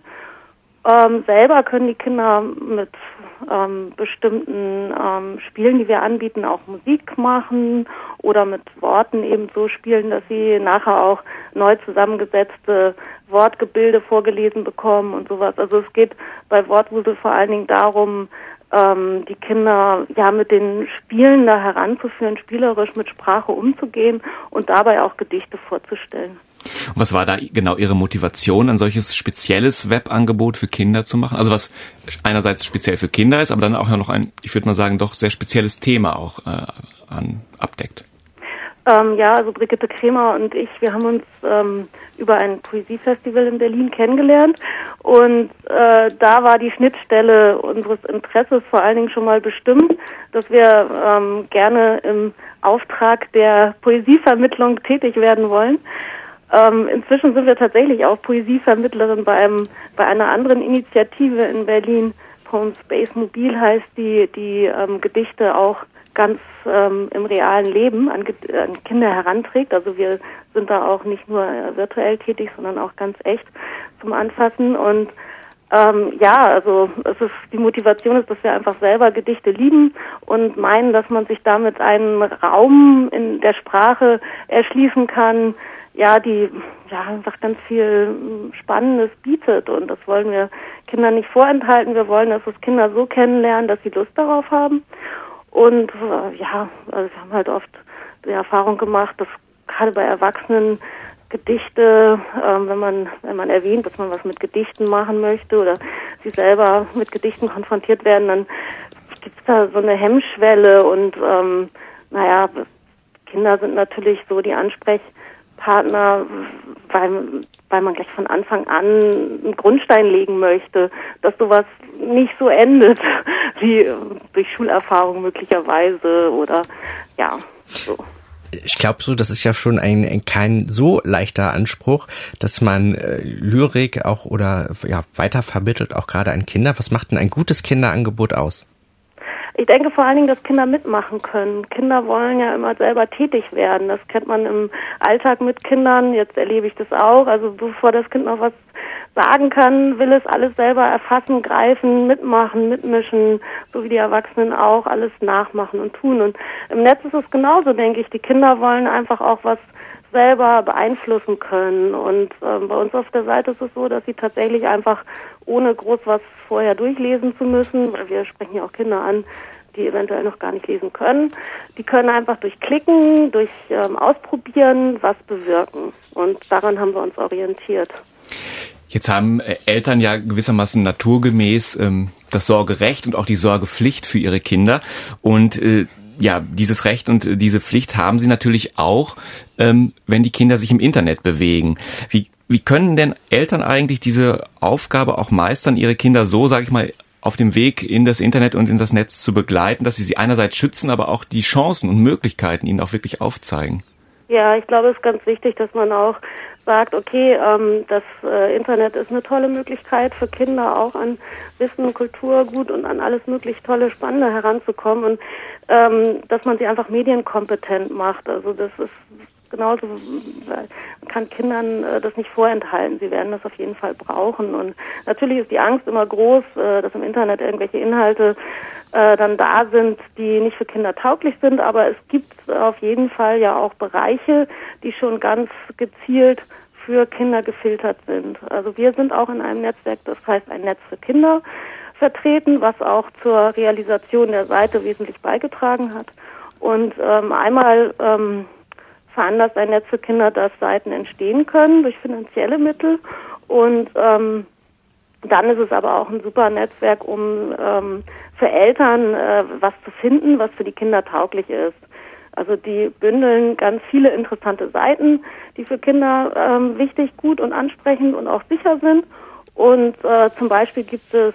Ähm, selber können die Kinder mit ähm, bestimmten ähm, Spielen, die wir anbieten, auch Musik machen oder mit Worten eben so spielen, dass sie nachher auch neu zusammengesetzte Wortgebilde vorgelesen bekommen und sowas. Also es geht bei Wortwusel vor allen Dingen darum, ähm, die Kinder ja mit den Spielen da heranzuführen, spielerisch mit Sprache umzugehen und dabei auch Gedichte vorzustellen. Und was war da genau Ihre Motivation, ein solches spezielles Webangebot für Kinder zu machen? Also was einerseits speziell für Kinder ist, aber dann auch noch ein, ich würde mal sagen, doch sehr spezielles Thema auch äh, an, abdeckt. Ähm, ja, also Brigitte Krämer und ich, wir haben uns ähm, über ein Poesiefestival in Berlin kennengelernt und äh, da war die Schnittstelle unseres Interesses vor allen Dingen schon mal bestimmt, dass wir ähm, gerne im Auftrag der Poesievermittlung tätig werden wollen. Ähm, inzwischen sind wir tatsächlich auch Poesievermittlerin bei einem, bei einer anderen Initiative in Berlin. Poem Space Mobil heißt die, die ähm, Gedichte auch ganz ähm, im realen Leben an, an Kinder heranträgt. Also wir sind da auch nicht nur äh, virtuell tätig, sondern auch ganz echt zum Anfassen. Und ähm, ja, also es ist die Motivation ist, dass wir einfach selber Gedichte lieben und meinen, dass man sich damit einen Raum in der Sprache erschließen kann, ja, die ja einfach ganz viel Spannendes bietet und das wollen wir Kindern nicht vorenthalten. Wir wollen, dass es Kinder so kennenlernen, dass sie Lust darauf haben und äh, ja, also wir haben halt oft die Erfahrung gemacht, dass gerade bei Erwachsenen Gedichte, äh, wenn man wenn man erwähnt, dass man was mit Gedichten machen möchte oder sie selber mit Gedichten konfrontiert werden, dann gibt's da so eine Hemmschwelle und ähm, naja, Kinder sind natürlich so die Ansprech Partner, weil, weil man gleich von Anfang an einen Grundstein legen möchte, dass sowas nicht so endet wie durch Schulerfahrung möglicherweise oder ja, so. Ich glaube so, das ist ja schon ein, ein kein so leichter Anspruch, dass man äh, Lyrik auch oder ja weiter vermittelt, auch gerade an Kinder. Was macht denn ein gutes Kinderangebot aus? Ich denke vor allen Dingen, dass Kinder mitmachen können. Kinder wollen ja immer selber tätig werden. Das kennt man im Alltag mit Kindern. Jetzt erlebe ich das auch. Also bevor das Kind noch was sagen kann, will es alles selber erfassen, greifen, mitmachen, mitmischen, so wie die Erwachsenen auch, alles nachmachen und tun. Und im Netz ist es genauso, denke ich. Die Kinder wollen einfach auch was selber beeinflussen können. Und ähm, bei uns auf der Seite ist es so, dass sie tatsächlich einfach ohne groß was vorher durchlesen zu müssen, weil wir sprechen ja auch Kinder an, die eventuell noch gar nicht lesen können, die können einfach durch Klicken, durch ähm, Ausprobieren was bewirken. Und daran haben wir uns orientiert. Jetzt haben äh, Eltern ja gewissermaßen naturgemäß ähm, das Sorgerecht und auch die Sorgepflicht für ihre Kinder. Und äh, ja, dieses Recht und diese Pflicht haben sie natürlich auch, ähm, wenn die Kinder sich im Internet bewegen. Wie, wie können denn Eltern eigentlich diese Aufgabe auch meistern, ihre Kinder so, sage ich mal, auf dem Weg in das Internet und in das Netz zu begleiten, dass sie sie einerseits schützen, aber auch die Chancen und Möglichkeiten ihnen auch wirklich aufzeigen? Ja, ich glaube, es ist ganz wichtig, dass man auch sagt, okay, ähm, das äh, Internet ist eine tolle Möglichkeit für Kinder auch an Wissen und Kulturgut und an alles möglich tolle, Spannende heranzukommen und ähm, dass man sie einfach medienkompetent macht. Also das ist genauso, man kann Kindern äh, das nicht vorenthalten. Sie werden das auf jeden Fall brauchen. Und natürlich ist die Angst immer groß, äh, dass im Internet irgendwelche Inhalte äh, dann da sind, die nicht für Kinder tauglich sind. Aber es gibt auf jeden Fall ja auch Bereiche, die schon ganz gezielt für Kinder gefiltert sind. Also wir sind auch in einem Netzwerk, das heißt ein Netz für Kinder, vertreten, was auch zur Realisation der Seite wesentlich beigetragen hat. Und ähm, einmal ähm, veranlasst ein Netz für Kinder, dass Seiten entstehen können durch finanzielle Mittel. Und ähm, dann ist es aber auch ein super Netzwerk, um ähm, für Eltern äh, was zu finden, was für die Kinder tauglich ist. Also die bündeln ganz viele interessante Seiten, die für Kinder ähm, wichtig, gut und ansprechend und auch sicher sind. Und äh, zum Beispiel gibt es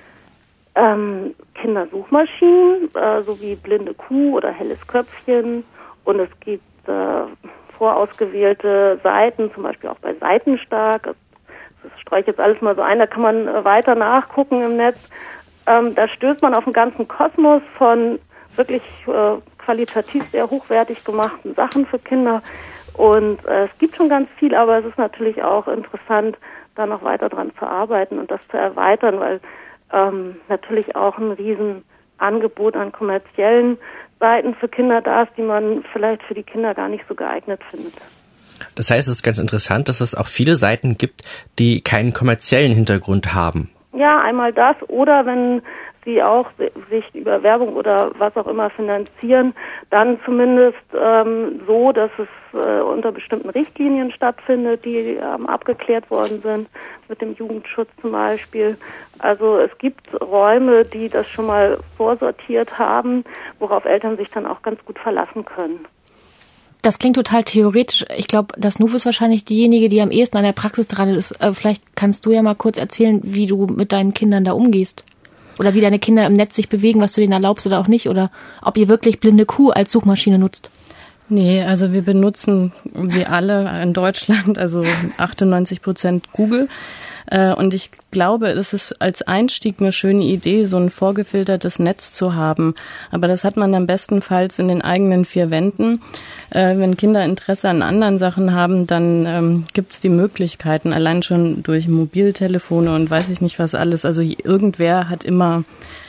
ähm, Kindersuchmaschinen, äh, so wie Blinde Kuh oder Helles Köpfchen. Und es gibt äh, vorausgewählte Seiten, zum Beispiel auch bei Seitenstark. Das, das streue ich jetzt alles mal so ein, da kann man äh, weiter nachgucken im Netz. Ähm, da stößt man auf einen ganzen Kosmos von wirklich äh, qualitativ sehr hochwertig gemachten Sachen für Kinder. Und äh, es gibt schon ganz viel, aber es ist natürlich auch interessant, da noch weiter dran zu arbeiten und das zu erweitern, weil ähm, natürlich auch ein Riesenangebot an kommerziellen Seiten für Kinder da ist, die man vielleicht für die Kinder gar nicht so geeignet findet. Das heißt, es ist ganz interessant, dass es auch viele Seiten gibt, die keinen kommerziellen Hintergrund haben. Ja, einmal das oder wenn sie auch sich über Werbung oder was auch immer finanzieren, dann zumindest ähm, so, dass es äh, unter bestimmten Richtlinien stattfindet, die ähm, abgeklärt worden sind, mit dem Jugendschutz zum Beispiel. Also es gibt Räume, die das schon mal vorsortiert haben, worauf Eltern sich dann auch ganz gut verlassen können. Das klingt total theoretisch. Ich glaube, das N U F ist wahrscheinlich diejenige, die am ehesten an der Praxis dran ist. Äh, vielleicht kannst du ja mal kurz erzählen, wie du mit deinen Kindern da umgehst. Oder wie deine Kinder im Netz sich bewegen, was du denen erlaubst oder auch nicht. Oder ob ihr wirklich Blinde Kuh als Suchmaschine nutzt. Nee, also wir benutzen, wie alle in Deutschland, also achtundneunzig Prozent Google. Und ich glaube, es ist als Einstieg eine schöne Idee, so ein vorgefiltertes Netz zu haben. Aber das hat man dann bestenfalls in den eigenen vier Wänden. Wenn Kinder Interesse an anderen Sachen haben, dann ähm, gibt es die Möglichkeiten, allein schon durch Mobiltelefone und weiß ich nicht was alles. Also irgendwer hat immer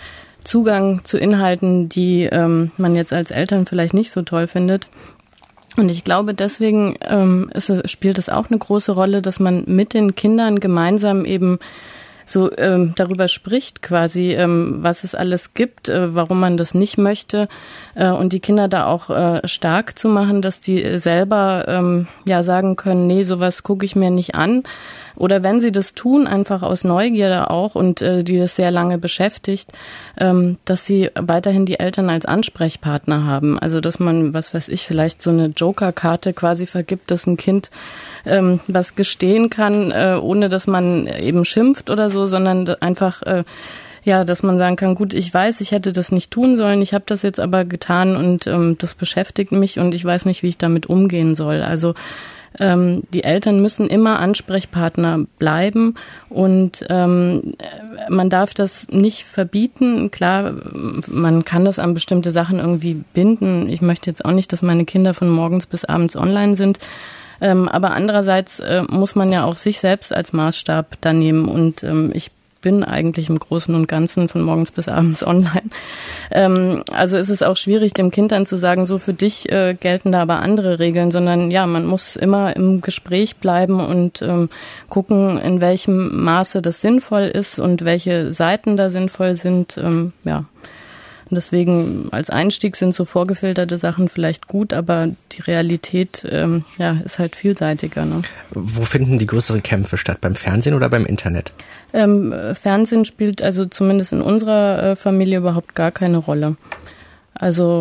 Zugang zu Inhalten, die ähm, man jetzt als Eltern vielleicht nicht so toll findet. Und ich glaube, deswegen ähm, ist, spielt es auch eine große Rolle, dass man mit den Kindern gemeinsam eben so ähm, darüber spricht quasi, ähm, was es alles gibt, äh, warum man das nicht möchte äh, und die Kinder da auch äh, stark zu machen, dass die selber ähm, ja sagen können, nee, sowas gucke ich mir nicht an. Oder wenn sie das tun, einfach aus Neugierde auch und äh, die das sehr lange beschäftigt, ähm, dass sie weiterhin die Eltern als Ansprechpartner haben. Also dass man, was weiß ich, vielleicht so eine Joker-Karte quasi vergibt, dass ein Kind ähm, was gestehen kann, äh, ohne dass man eben schimpft oder so, sondern einfach äh, ja, dass man sagen kann, gut, ich weiß, ich hätte das nicht tun sollen, ich habe das jetzt aber getan und ähm, das beschäftigt mich und ich weiß nicht, wie ich damit umgehen soll. Also Ähm, die Eltern müssen immer Ansprechpartner bleiben und ähm, man darf das nicht verbieten. Klar, man kann das an bestimmte Sachen irgendwie binden. Ich möchte jetzt auch nicht, dass meine Kinder von morgens bis abends online sind. Ähm, aber andererseits äh, muss man ja auch sich selbst als Maßstab da nehmen und ähm, ich bin eigentlich im Großen und Ganzen von morgens bis abends online. Ähm, also ist es auch schwierig, dem Kind dann zu sagen, so für dich äh, gelten da aber andere Regeln, sondern ja, man muss immer im Gespräch bleiben und ähm, gucken, in welchem Maße das sinnvoll ist und welche Seiten da sinnvoll sind. Ähm, ja. Und deswegen als Einstieg sind so vorgefilterte Sachen vielleicht gut, aber die Realität ähm, ja, ist halt vielseitiger. Ne? Wo finden die größeren Kämpfe statt? Beim Fernsehen oder beim Internet? Ähm, Fernsehen spielt also zumindest in unserer äh, Familie überhaupt gar keine Rolle. Also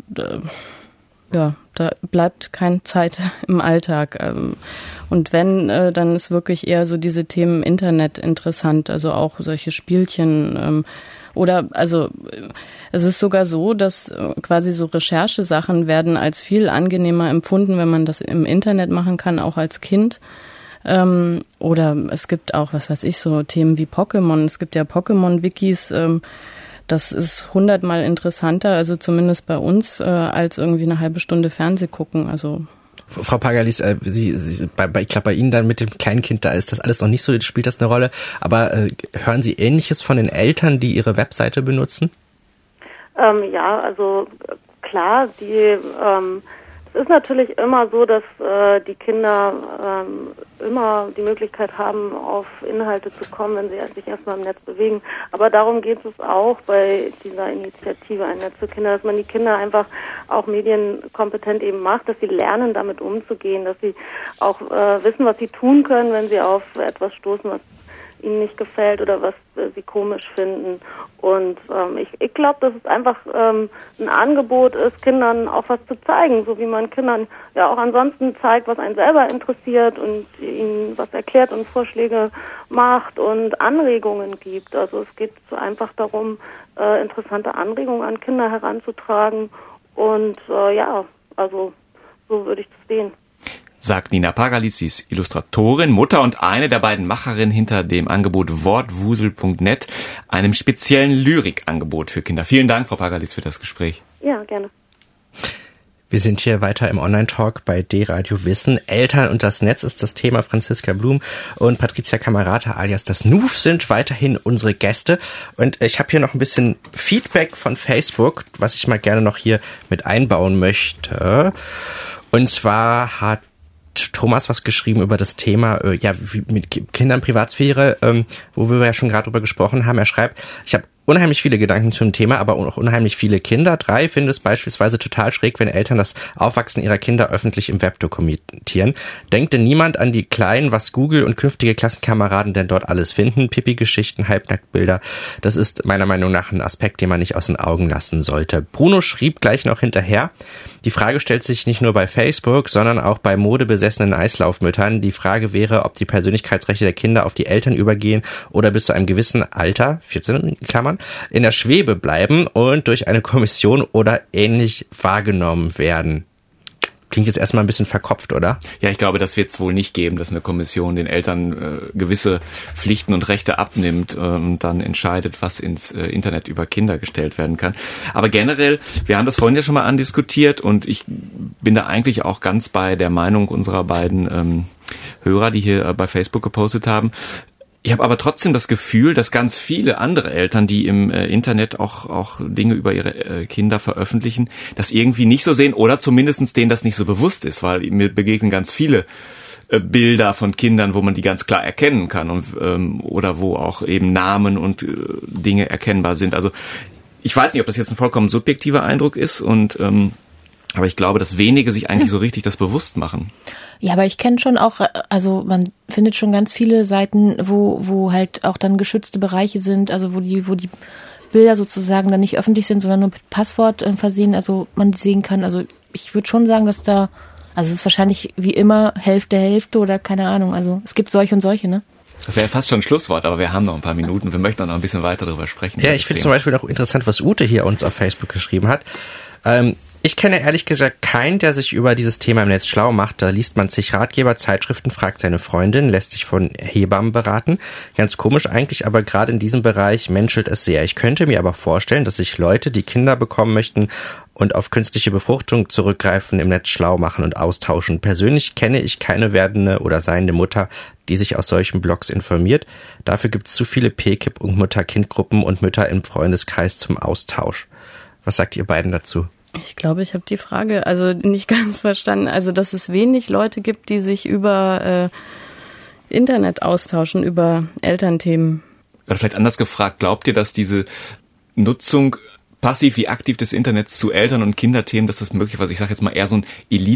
äh, ja, da bleibt keine Zeit im Alltag. Ähm, und wenn, äh, dann ist wirklich eher so diese Themen Internet interessant, also auch solche Spielchen, ähm, oder, also, es ist sogar so, dass quasi so Recherchesachen werden als viel angenehmer empfunden, wenn man das im Internet machen kann, auch als Kind. Ähm, oder es gibt auch, was weiß ich, so Themen wie Pokémon. Es gibt ja Pokémon-Wikis. Ähm, das ist hundertmal interessanter, also zumindest bei uns, äh, als irgendwie eine halbe Stunde Fernseh gucken. Also Frau Pagalis, äh, Sie, Sie, bei, bei, ich glaube, bei Ihnen dann mit dem kleinen Kind, da ist das alles noch nicht so, spielt das eine Rolle. Aber äh, hören Sie Ähnliches von den Eltern, die Ihre Webseite benutzen? Ähm, ja, also klar, die ähm, es ist natürlich immer so, dass äh, die Kinder ähm, immer die Möglichkeit haben, auf Inhalte zu kommen, wenn sie sich erstmal im Netz bewegen. Aber darum geht es auch bei dieser Initiative Ein Netz für Kinder, dass man die Kinder einfach auch medienkompetent eben macht, dass sie lernen, damit umzugehen, dass sie auch äh, wissen, was sie tun können, wenn sie auf etwas stoßen, was ihnen nicht gefällt oder was äh, sie komisch finden. Und ähm, ich, ich glaube, dass es einfach ähm, ein Angebot ist, Kindern auch was zu zeigen, so wie man Kindern ja auch ansonsten zeigt, was einen selber interessiert und ihnen was erklärt und Vorschläge macht und Anregungen gibt. Also es geht einfach darum, äh, interessante Anregungen an Kinder heranzutragen. Und äh, ja, also so würde ich das sehen. Sagt Nina Pagalis, sie ist Illustratorin, Mutter und eine der beiden Macherinnen hinter dem Angebot wortwusel punkt net, einem speziellen Lyrikangebot für Kinder. Vielen Dank, Frau Pagalis, für das Gespräch. Ja, gerne. Wir sind hier weiter im Online-Talk bei D-Radio Wissen. Eltern und das Netz ist das Thema. Franziska Blum und Patricia Camerata alias das N U F sind weiterhin unsere Gäste. Und ich habe hier noch ein bisschen Feedback von Facebook, was ich mal gerne noch hier mit einbauen möchte. Und zwar hat Thomas was geschrieben über das Thema, äh, ja, wie mit Kindern Privatsphäre, ähm, wo wir ja schon gerade drüber gesprochen haben. Er schreibt, ich habe unheimlich viele Gedanken zum Thema, aber auch unheimlich viele Kinder. Drei finden es beispielsweise total schräg, wenn Eltern das Aufwachsen ihrer Kinder öffentlich im Web dokumentieren. Denkt denn niemand an die Kleinen, was Google und künftige Klassenkameraden denn dort alles finden? Pipi-Geschichten, Halbnacktbilder. Das ist meiner Meinung nach ein Aspekt, den man nicht aus den Augen lassen sollte. Bruno schrieb gleich noch hinterher, die Frage stellt sich nicht nur bei Facebook, sondern auch bei modebesessenen Eislaufmüttern. Die Frage wäre, ob die Persönlichkeitsrechte der Kinder auf die Eltern übergehen oder bis zu einem gewissen Alter, vierzehn in Klammern, in der Schwebe bleiben und durch eine Kommission oder ähnlich wahrgenommen werden. Klingt jetzt erstmal ein bisschen verkopft, oder? Ja, ich glaube, das wird es wohl nicht geben, dass eine Kommission den Eltern äh, gewisse Pflichten und Rechte abnimmt äh, und dann entscheidet, was ins äh, Internet über Kinder gestellt werden kann. Aber generell, wir haben das vorhin ja schon mal andiskutiert und ich bin da eigentlich auch ganz bei der Meinung unserer beiden ähm, Hörer, die hier äh, bei Facebook gepostet haben. Ich habe aber trotzdem das Gefühl, dass ganz viele andere Eltern, die im äh, Internet auch auch Dinge über ihre äh, Kinder veröffentlichen, das irgendwie nicht so sehen oder zumindest denen das nicht so bewusst ist, weil mir begegnen ganz viele äh, Bilder von Kindern, wo man die ganz klar erkennen kann und ähm, oder wo auch eben Namen und äh, Dinge erkennbar sind. Also ich weiß nicht, ob das jetzt ein vollkommen subjektiver Eindruck ist und ähm, aber ich glaube, dass wenige sich eigentlich so richtig das bewusst machen. Ja, aber ich kenne schon auch, also man findet schon ganz viele Seiten, wo wo halt auch dann geschützte Bereiche sind, also wo die wo die Bilder sozusagen dann nicht öffentlich sind, sondern nur mit Passwort äh, versehen, also man sehen kann. Also ich würde schon sagen, dass da, also es ist wahrscheinlich wie immer Hälfte Hälfte oder keine Ahnung. Also es gibt solche und solche, ne? Das wäre fast schon ein Schlusswort, aber wir haben noch ein paar Minuten. Wir möchten noch ein bisschen weiter darüber sprechen. Ja, ich finde zum Beispiel noch interessant, was Ute hier uns auf Facebook geschrieben hat. Ähm, Ich kenne ehrlich gesagt keinen, der sich über dieses Thema im Netz schlau macht. Da liest man zig Ratgeber, Zeitschriften, fragt seine Freundin, lässt sich von Hebammen beraten. Ganz komisch eigentlich, aber gerade in diesem Bereich menschelt es sehr. Ich könnte mir aber vorstellen, dass sich Leute, die Kinder bekommen möchten und auf künstliche Befruchtung zurückgreifen, im Netz schlau machen und austauschen. Persönlich kenne ich keine werdende oder seiende Mutter, die sich aus solchen Blogs informiert. Dafür gibt es zu viele P K I P- und Mutter-Kind-Gruppen und Mütter im Freundeskreis zum Austausch. Was sagt ihr beiden dazu? Ich glaube, ich habe die Frage also nicht ganz verstanden. Also, dass es wenig Leute gibt, die sich über äh, Internet austauschen, über Elternthemen. Oder vielleicht anders gefragt, glaubt ihr, dass diese Nutzung passiv wie aktiv des Internets zu Eltern- und Kinderthemen, dass das möglicherweise, ich sage jetzt mal, eher so ein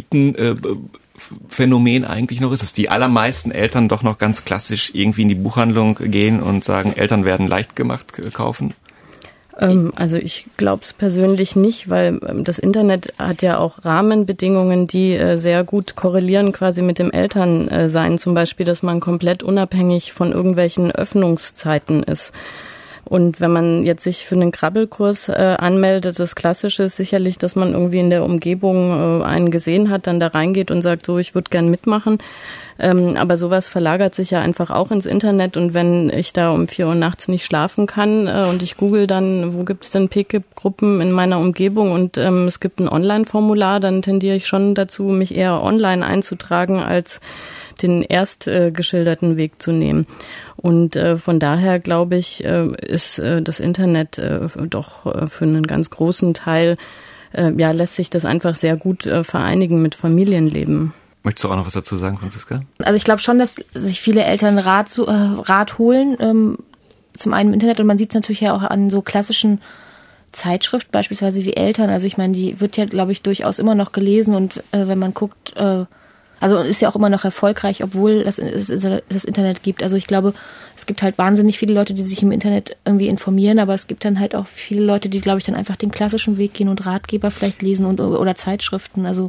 Elitenphänomen äh, eigentlich noch ist, dass die allermeisten Eltern doch noch ganz klassisch irgendwie in die Buchhandlung gehen und sagen, Eltern werden leicht gemacht kaufen? Ähm, also ich glaube es persönlich nicht, weil ähm, das Internet hat ja auch Rahmenbedingungen, die äh, sehr gut korrelieren quasi mit dem Elternsein. Zum Beispiel, dass man komplett unabhängig von irgendwelchen Öffnungszeiten ist. Und wenn man jetzt sich für einen Krabbelkurs äh, anmeldet, das Klassische ist sicherlich, dass man irgendwie in der Umgebung äh, einen gesehen hat, dann da reingeht und sagt, so, ich würde gern mitmachen. Ähm, aber sowas verlagert sich ja einfach auch ins Internet. Und wenn ich da um vier Uhr nachts nicht schlafen kann äh, und ich google dann, wo gibt's denn P K I P-Gruppen in meiner Umgebung und ähm, es gibt ein Online-Formular, dann tendiere ich schon dazu, mich eher online einzutragen, als den erst äh, geschilderten Weg zu nehmen. Und äh, von daher, glaube ich, äh, ist äh, das Internet äh, doch äh, für einen ganz großen Teil, äh, ja, lässt sich das einfach sehr gut äh, vereinigen mit Familienleben. Möchtest du auch noch was dazu sagen, Franziska? Also ich glaube schon, dass sich viele Eltern Rat, zu, äh, Rat holen, ähm, zum einen im Internet, und man sieht es natürlich ja auch an so klassischen Zeitschriften, beispielsweise wie Eltern. Also ich meine, die wird ja, glaube ich, durchaus immer noch gelesen, und äh, wenn man guckt, äh, also ist ja auch immer noch erfolgreich, obwohl das, das Internet gibt. Also ich glaube, es gibt halt wahnsinnig viele Leute, die sich im Internet irgendwie informieren, aber es gibt dann halt auch viele Leute, die, glaube ich, dann einfach den klassischen Weg gehen und Ratgeber vielleicht lesen und oder Zeitschriften. Also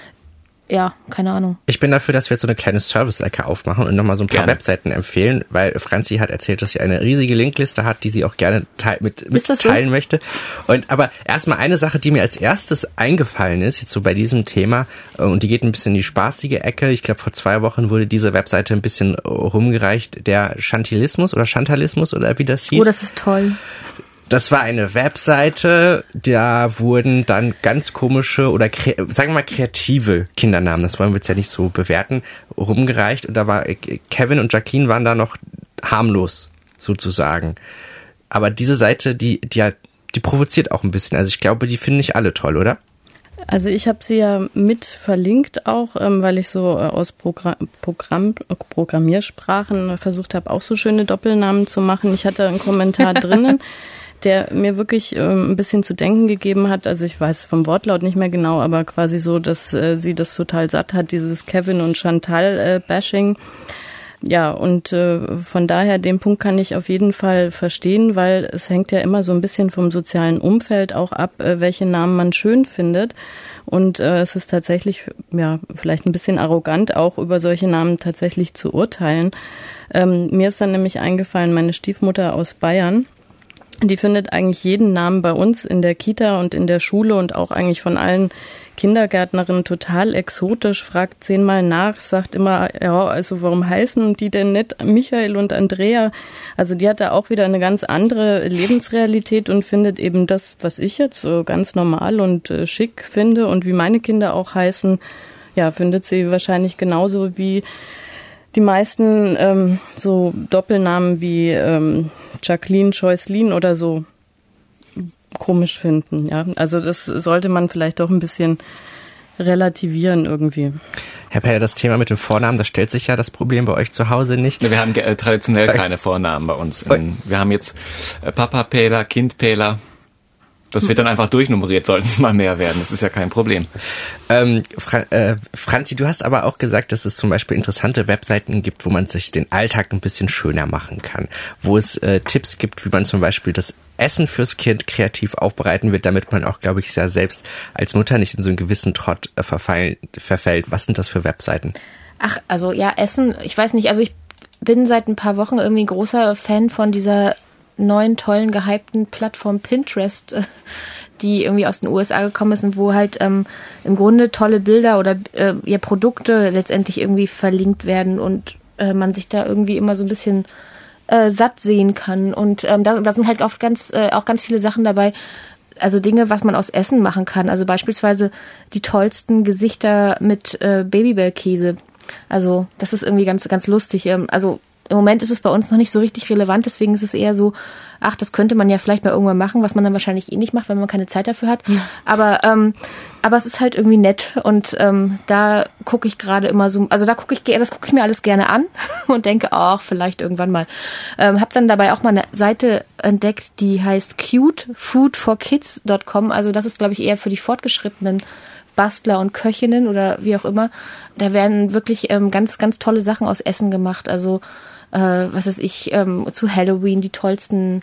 ja, keine Ahnung. Ich bin dafür, dass wir jetzt so eine kleine Service-Ecke aufmachen und nochmal so ein paar gerne. Webseiten empfehlen, weil Franzi hat erzählt, dass sie eine riesige Linkliste hat, die sie auch gerne teil- mit, mit teilen so? möchte. Und aber erstmal eine Sache, die mir als erstes eingefallen ist, jetzt so bei diesem Thema, und die geht ein bisschen in die spaßige Ecke. Ich glaube, vor zwei Wochen wurde diese Webseite ein bisschen rumgereicht, der Chantilismus oder Chantalismus oder wie das hieß. Oh, das ist toll. Das war eine Webseite, da wurden dann ganz komische oder kre- sagen wir mal kreative Kindernamen, das wollen wir jetzt ja nicht so bewerten, rumgereicht, und da war Kevin und Jacqueline waren da noch harmlos sozusagen. Aber diese Seite, die die die provoziert auch ein bisschen. Also ich glaube, die finden nicht alle toll, oder? Also ich habe sie ja mit verlinkt auch, ähm, weil ich so äh, aus Program, Programm, Programmiersprachen versucht habe, auch so schöne Doppelnamen zu machen. Ich hatte einen Kommentar drinnen, der mir wirklich äh, ein bisschen zu denken gegeben hat. Also ich weiß vom Wortlaut nicht mehr genau, aber quasi so, dass äh, sie das total satt hat, dieses Kevin und Chantal-Bashing. Äh, ja, und äh, von daher, den Punkt kann ich auf jeden Fall verstehen, weil es hängt ja immer so ein bisschen vom sozialen Umfeld auch ab, äh, welche Namen man schön findet. Und äh, es ist tatsächlich, ja, vielleicht ein bisschen arrogant, auch über solche Namen tatsächlich zu urteilen. Ähm, mir ist dann nämlich eingefallen, meine Stiefmutter aus Bayern, die findet eigentlich jeden Namen bei uns in der Kita und in der Schule und auch eigentlich von allen Kindergärtnerinnen total exotisch, fragt zehnmal nach, sagt immer, ja, also warum heißen die denn nicht Michael und Andrea? Also die hat da auch wieder eine ganz andere Lebensrealität und findet eben das, was ich jetzt so ganz normal und äh, schick finde und wie meine Kinder auch heißen, ja, findet sie wahrscheinlich genauso wie die meisten ähm, so Doppelnamen wie ähm, Jacqueline, Joycelyn oder so komisch finden. Ja, also das sollte man vielleicht doch ein bisschen relativieren irgendwie. Herr Peller, das Thema mit dem Vornamen, das stellt sich ja das Problem bei euch zu Hause nicht. Wir haben äh, traditionell keine Vornamen bei uns. Ähm, wir haben jetzt äh, Papa Peller, Kind Peller. Das wird dann einfach durchnummeriert, sollten es mal mehr werden. Das ist ja kein Problem. Ähm, Fra- äh, Franzi, du hast aber auch gesagt, dass es zum Beispiel interessante Webseiten gibt, wo man sich den Alltag ein bisschen schöner machen kann. Wo es äh, Tipps gibt, wie man zum Beispiel das Essen fürs Kind kreativ aufbereiten wird, damit man auch, glaube ich, sehr selbst als Mutter nicht in so einen gewissen Trott äh, verfallen, verfällt. Was sind das für Webseiten? Ach, also ja, Essen, ich weiß nicht, also ich bin seit ein paar Wochen irgendwie großer Fan von dieser neuen, tollen, gehypten Plattform Pinterest, die irgendwie aus den U S A gekommen ist und wo halt ähm, im Grunde tolle Bilder oder äh, ja, Produkte letztendlich irgendwie verlinkt werden und äh, man sich da irgendwie immer so ein bisschen äh, satt sehen kann. Und ähm, da, da sind halt oft ganz, äh, auch ganz viele Sachen dabei, also Dinge, was man aus Essen machen kann. Also beispielsweise die tollsten Gesichter mit äh, Babybell-Käse. Also das ist irgendwie ganz, ganz lustig. Ähm, also im Moment ist es bei uns noch nicht so richtig relevant, deswegen ist es eher so, ach, das könnte man ja vielleicht mal irgendwann machen, was man dann wahrscheinlich eh nicht macht, wenn man keine Zeit dafür hat. Ja. Aber ähm, aber es ist halt irgendwie nett und ähm, da gucke ich gerade immer so, also da gucke ich, das gucke ich mir alles gerne an und denke, ach, vielleicht irgendwann mal. Ähm, hab dann dabei auch mal eine Seite entdeckt, die heißt cute food for kids dot com. Also das ist, glaube ich, eher für die fortgeschrittenen Bastler und Köchinnen oder wie auch immer. Da werden wirklich ähm, ganz, ganz tolle Sachen aus Essen gemacht. Also, äh, was weiß ich, ähm, zu Halloween die tollsten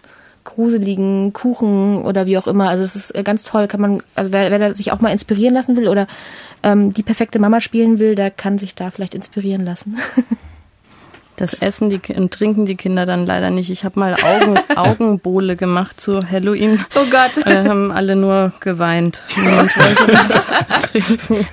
gruseligen Kuchen oder wie auch immer. Also es ist ganz toll, kann man, also wer, wer da sich auch mal inspirieren lassen will oder ähm, die perfekte Mama spielen will, der kann sich da vielleicht inspirieren lassen. Das essen die und trinken die Kinder dann leider nicht. Ich habe mal Augen, Augenbowle gemacht zu Halloween. Oh Gott. Da haben alle nur geweint. Niemand wollte das trinken.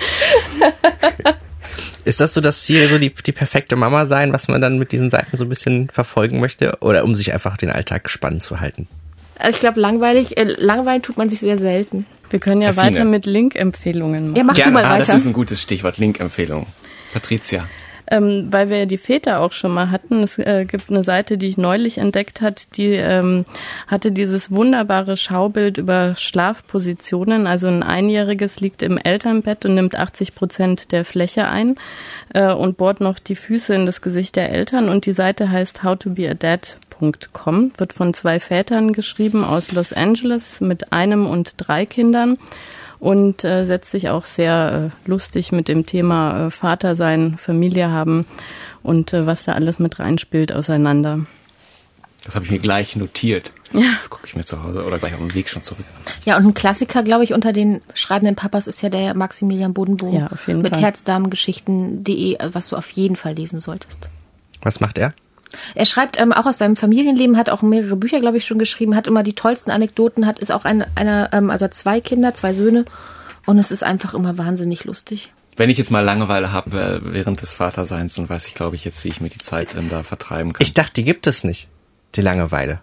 Ist das so das Ziel, so die, die perfekte Mama sein, was man dann mit diesen Seiten so ein bisschen verfolgen möchte? Oder um sich einfach den Alltag spannend zu halten? Ich glaube, langweilig, äh, langweilen tut man sich sehr selten. Wir können ja Herr Fiene. weiter mit Link-Empfehlungen machen. Ja, mach Gerne. du mal Ah, weiter. das ist ein gutes Stichwort, Link-Empfehlung. Patricia. Ähm, weil wir die Väter auch schon mal hatten. Es äh, gibt eine Seite, die ich neulich entdeckt hat, die ähm, hatte dieses wunderbare Schaubild über Schlafpositionen. Also ein Einjähriges liegt im Elternbett und nimmt achtzig Prozent der Fläche ein äh, und bohrt noch die Füße in das Gesicht der Eltern. Und die Seite heißt how to be a dad punkt com, wird von zwei Vätern geschrieben aus Los Angeles mit einem und drei Kindern. Und äh, setzt sich auch sehr äh, lustig mit dem Thema äh, Vater sein, Familie haben und äh, was da alles mit reinspielt auseinander. Das habe ich mir gleich notiert. Ja. Das gucke ich mir zu Hause oder gleich auf dem Weg schon zurück an. Ja, und ein Klassiker, glaube ich, unter den schreibenden Papas ist ja der Maximilian Bodenbohm Ja, auf jeden mit Fall. herzdamengeschichten punkt de, was du auf jeden Fall lesen solltest. Was macht er? Er schreibt ähm, auch aus seinem Familienleben, hat auch mehrere Bücher, glaube ich, schon geschrieben, hat immer die tollsten Anekdoten, hat ist auch eine, eine ähm, also zwei Kinder, zwei Söhne und es ist einfach immer wahnsinnig lustig. Wenn ich jetzt mal Langeweile habe während des Vaterseins, dann weiß ich, glaube ich, jetzt, wie ich mir die Zeit ähm, da vertreiben kann. Ich dachte, die gibt es nicht, die Langeweile.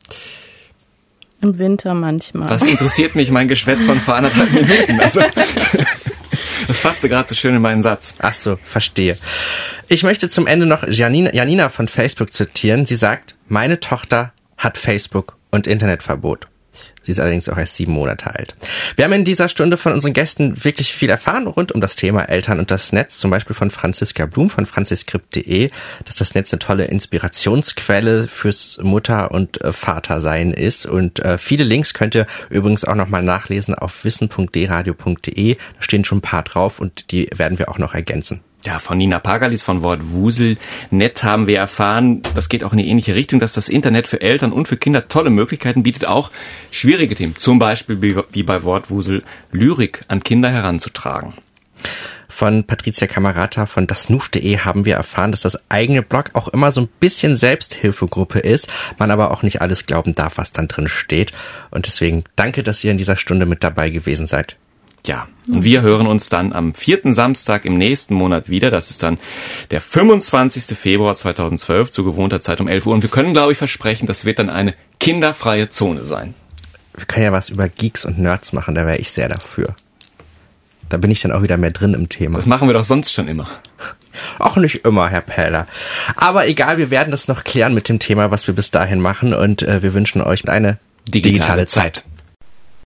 Im Winter manchmal. Was interessiert mich mein Geschwätz von vor anderthalb Minuten? Also, das passte gerade so schön in meinen Satz. Ach so, verstehe. Ich möchte zum Ende noch Janina, Janina von Facebook zitieren. Sie sagt, meine Tochter hat Facebook und Internetverbot. Sie ist allerdings auch erst sieben Monate alt. Wir haben in dieser Stunde von unseren Gästen wirklich viel erfahren rund um das Thema Eltern und das Netz, zum Beispiel von Franziska Blum von franziskript punkt de, dass das Netz eine tolle Inspirationsquelle fürs Mutter- und Vatersein ist. Und äh, viele Links könnt ihr übrigens auch nochmal nachlesen auf wissen punkt d radio punkt de. Da stehen schon ein paar drauf und die werden wir auch noch ergänzen. Ja, von Nina Pagalis von Wortwusel Net haben wir erfahren, das geht auch in eine ähnliche Richtung, dass das Internet für Eltern und für Kinder tolle Möglichkeiten bietet, auch schwierige Themen, zum Beispiel wie bei Wortwusel, Lyrik an Kinder heranzutragen. Von Patricia Camerata von dasnuf punkt de haben wir erfahren, dass das eigene Blog auch immer so ein bisschen Selbsthilfegruppe ist, man aber auch nicht alles glauben darf, was dann drin steht. Und deswegen danke, dass ihr in dieser Stunde mit dabei gewesen seid. Ja, und wir hören uns dann am vierten Samstag im nächsten Monat wieder. Das ist dann der fünfundzwanzigsten Februar zweitausendzwölf zu gewohnter Zeit um elf Uhr. Und wir können, glaube ich, versprechen, das wird dann eine kinderfreie Zone sein. Wir können ja was über Geeks und Nerds machen, da wäre ich sehr dafür. Da bin ich dann auch wieder mehr drin im Thema. Das machen wir doch sonst schon immer. Auch nicht immer, Herr Pähler. Aber egal, wir werden das noch klären mit dem Thema, was wir bis dahin machen. Und äh, wir wünschen euch eine digitale, digitale Zeit.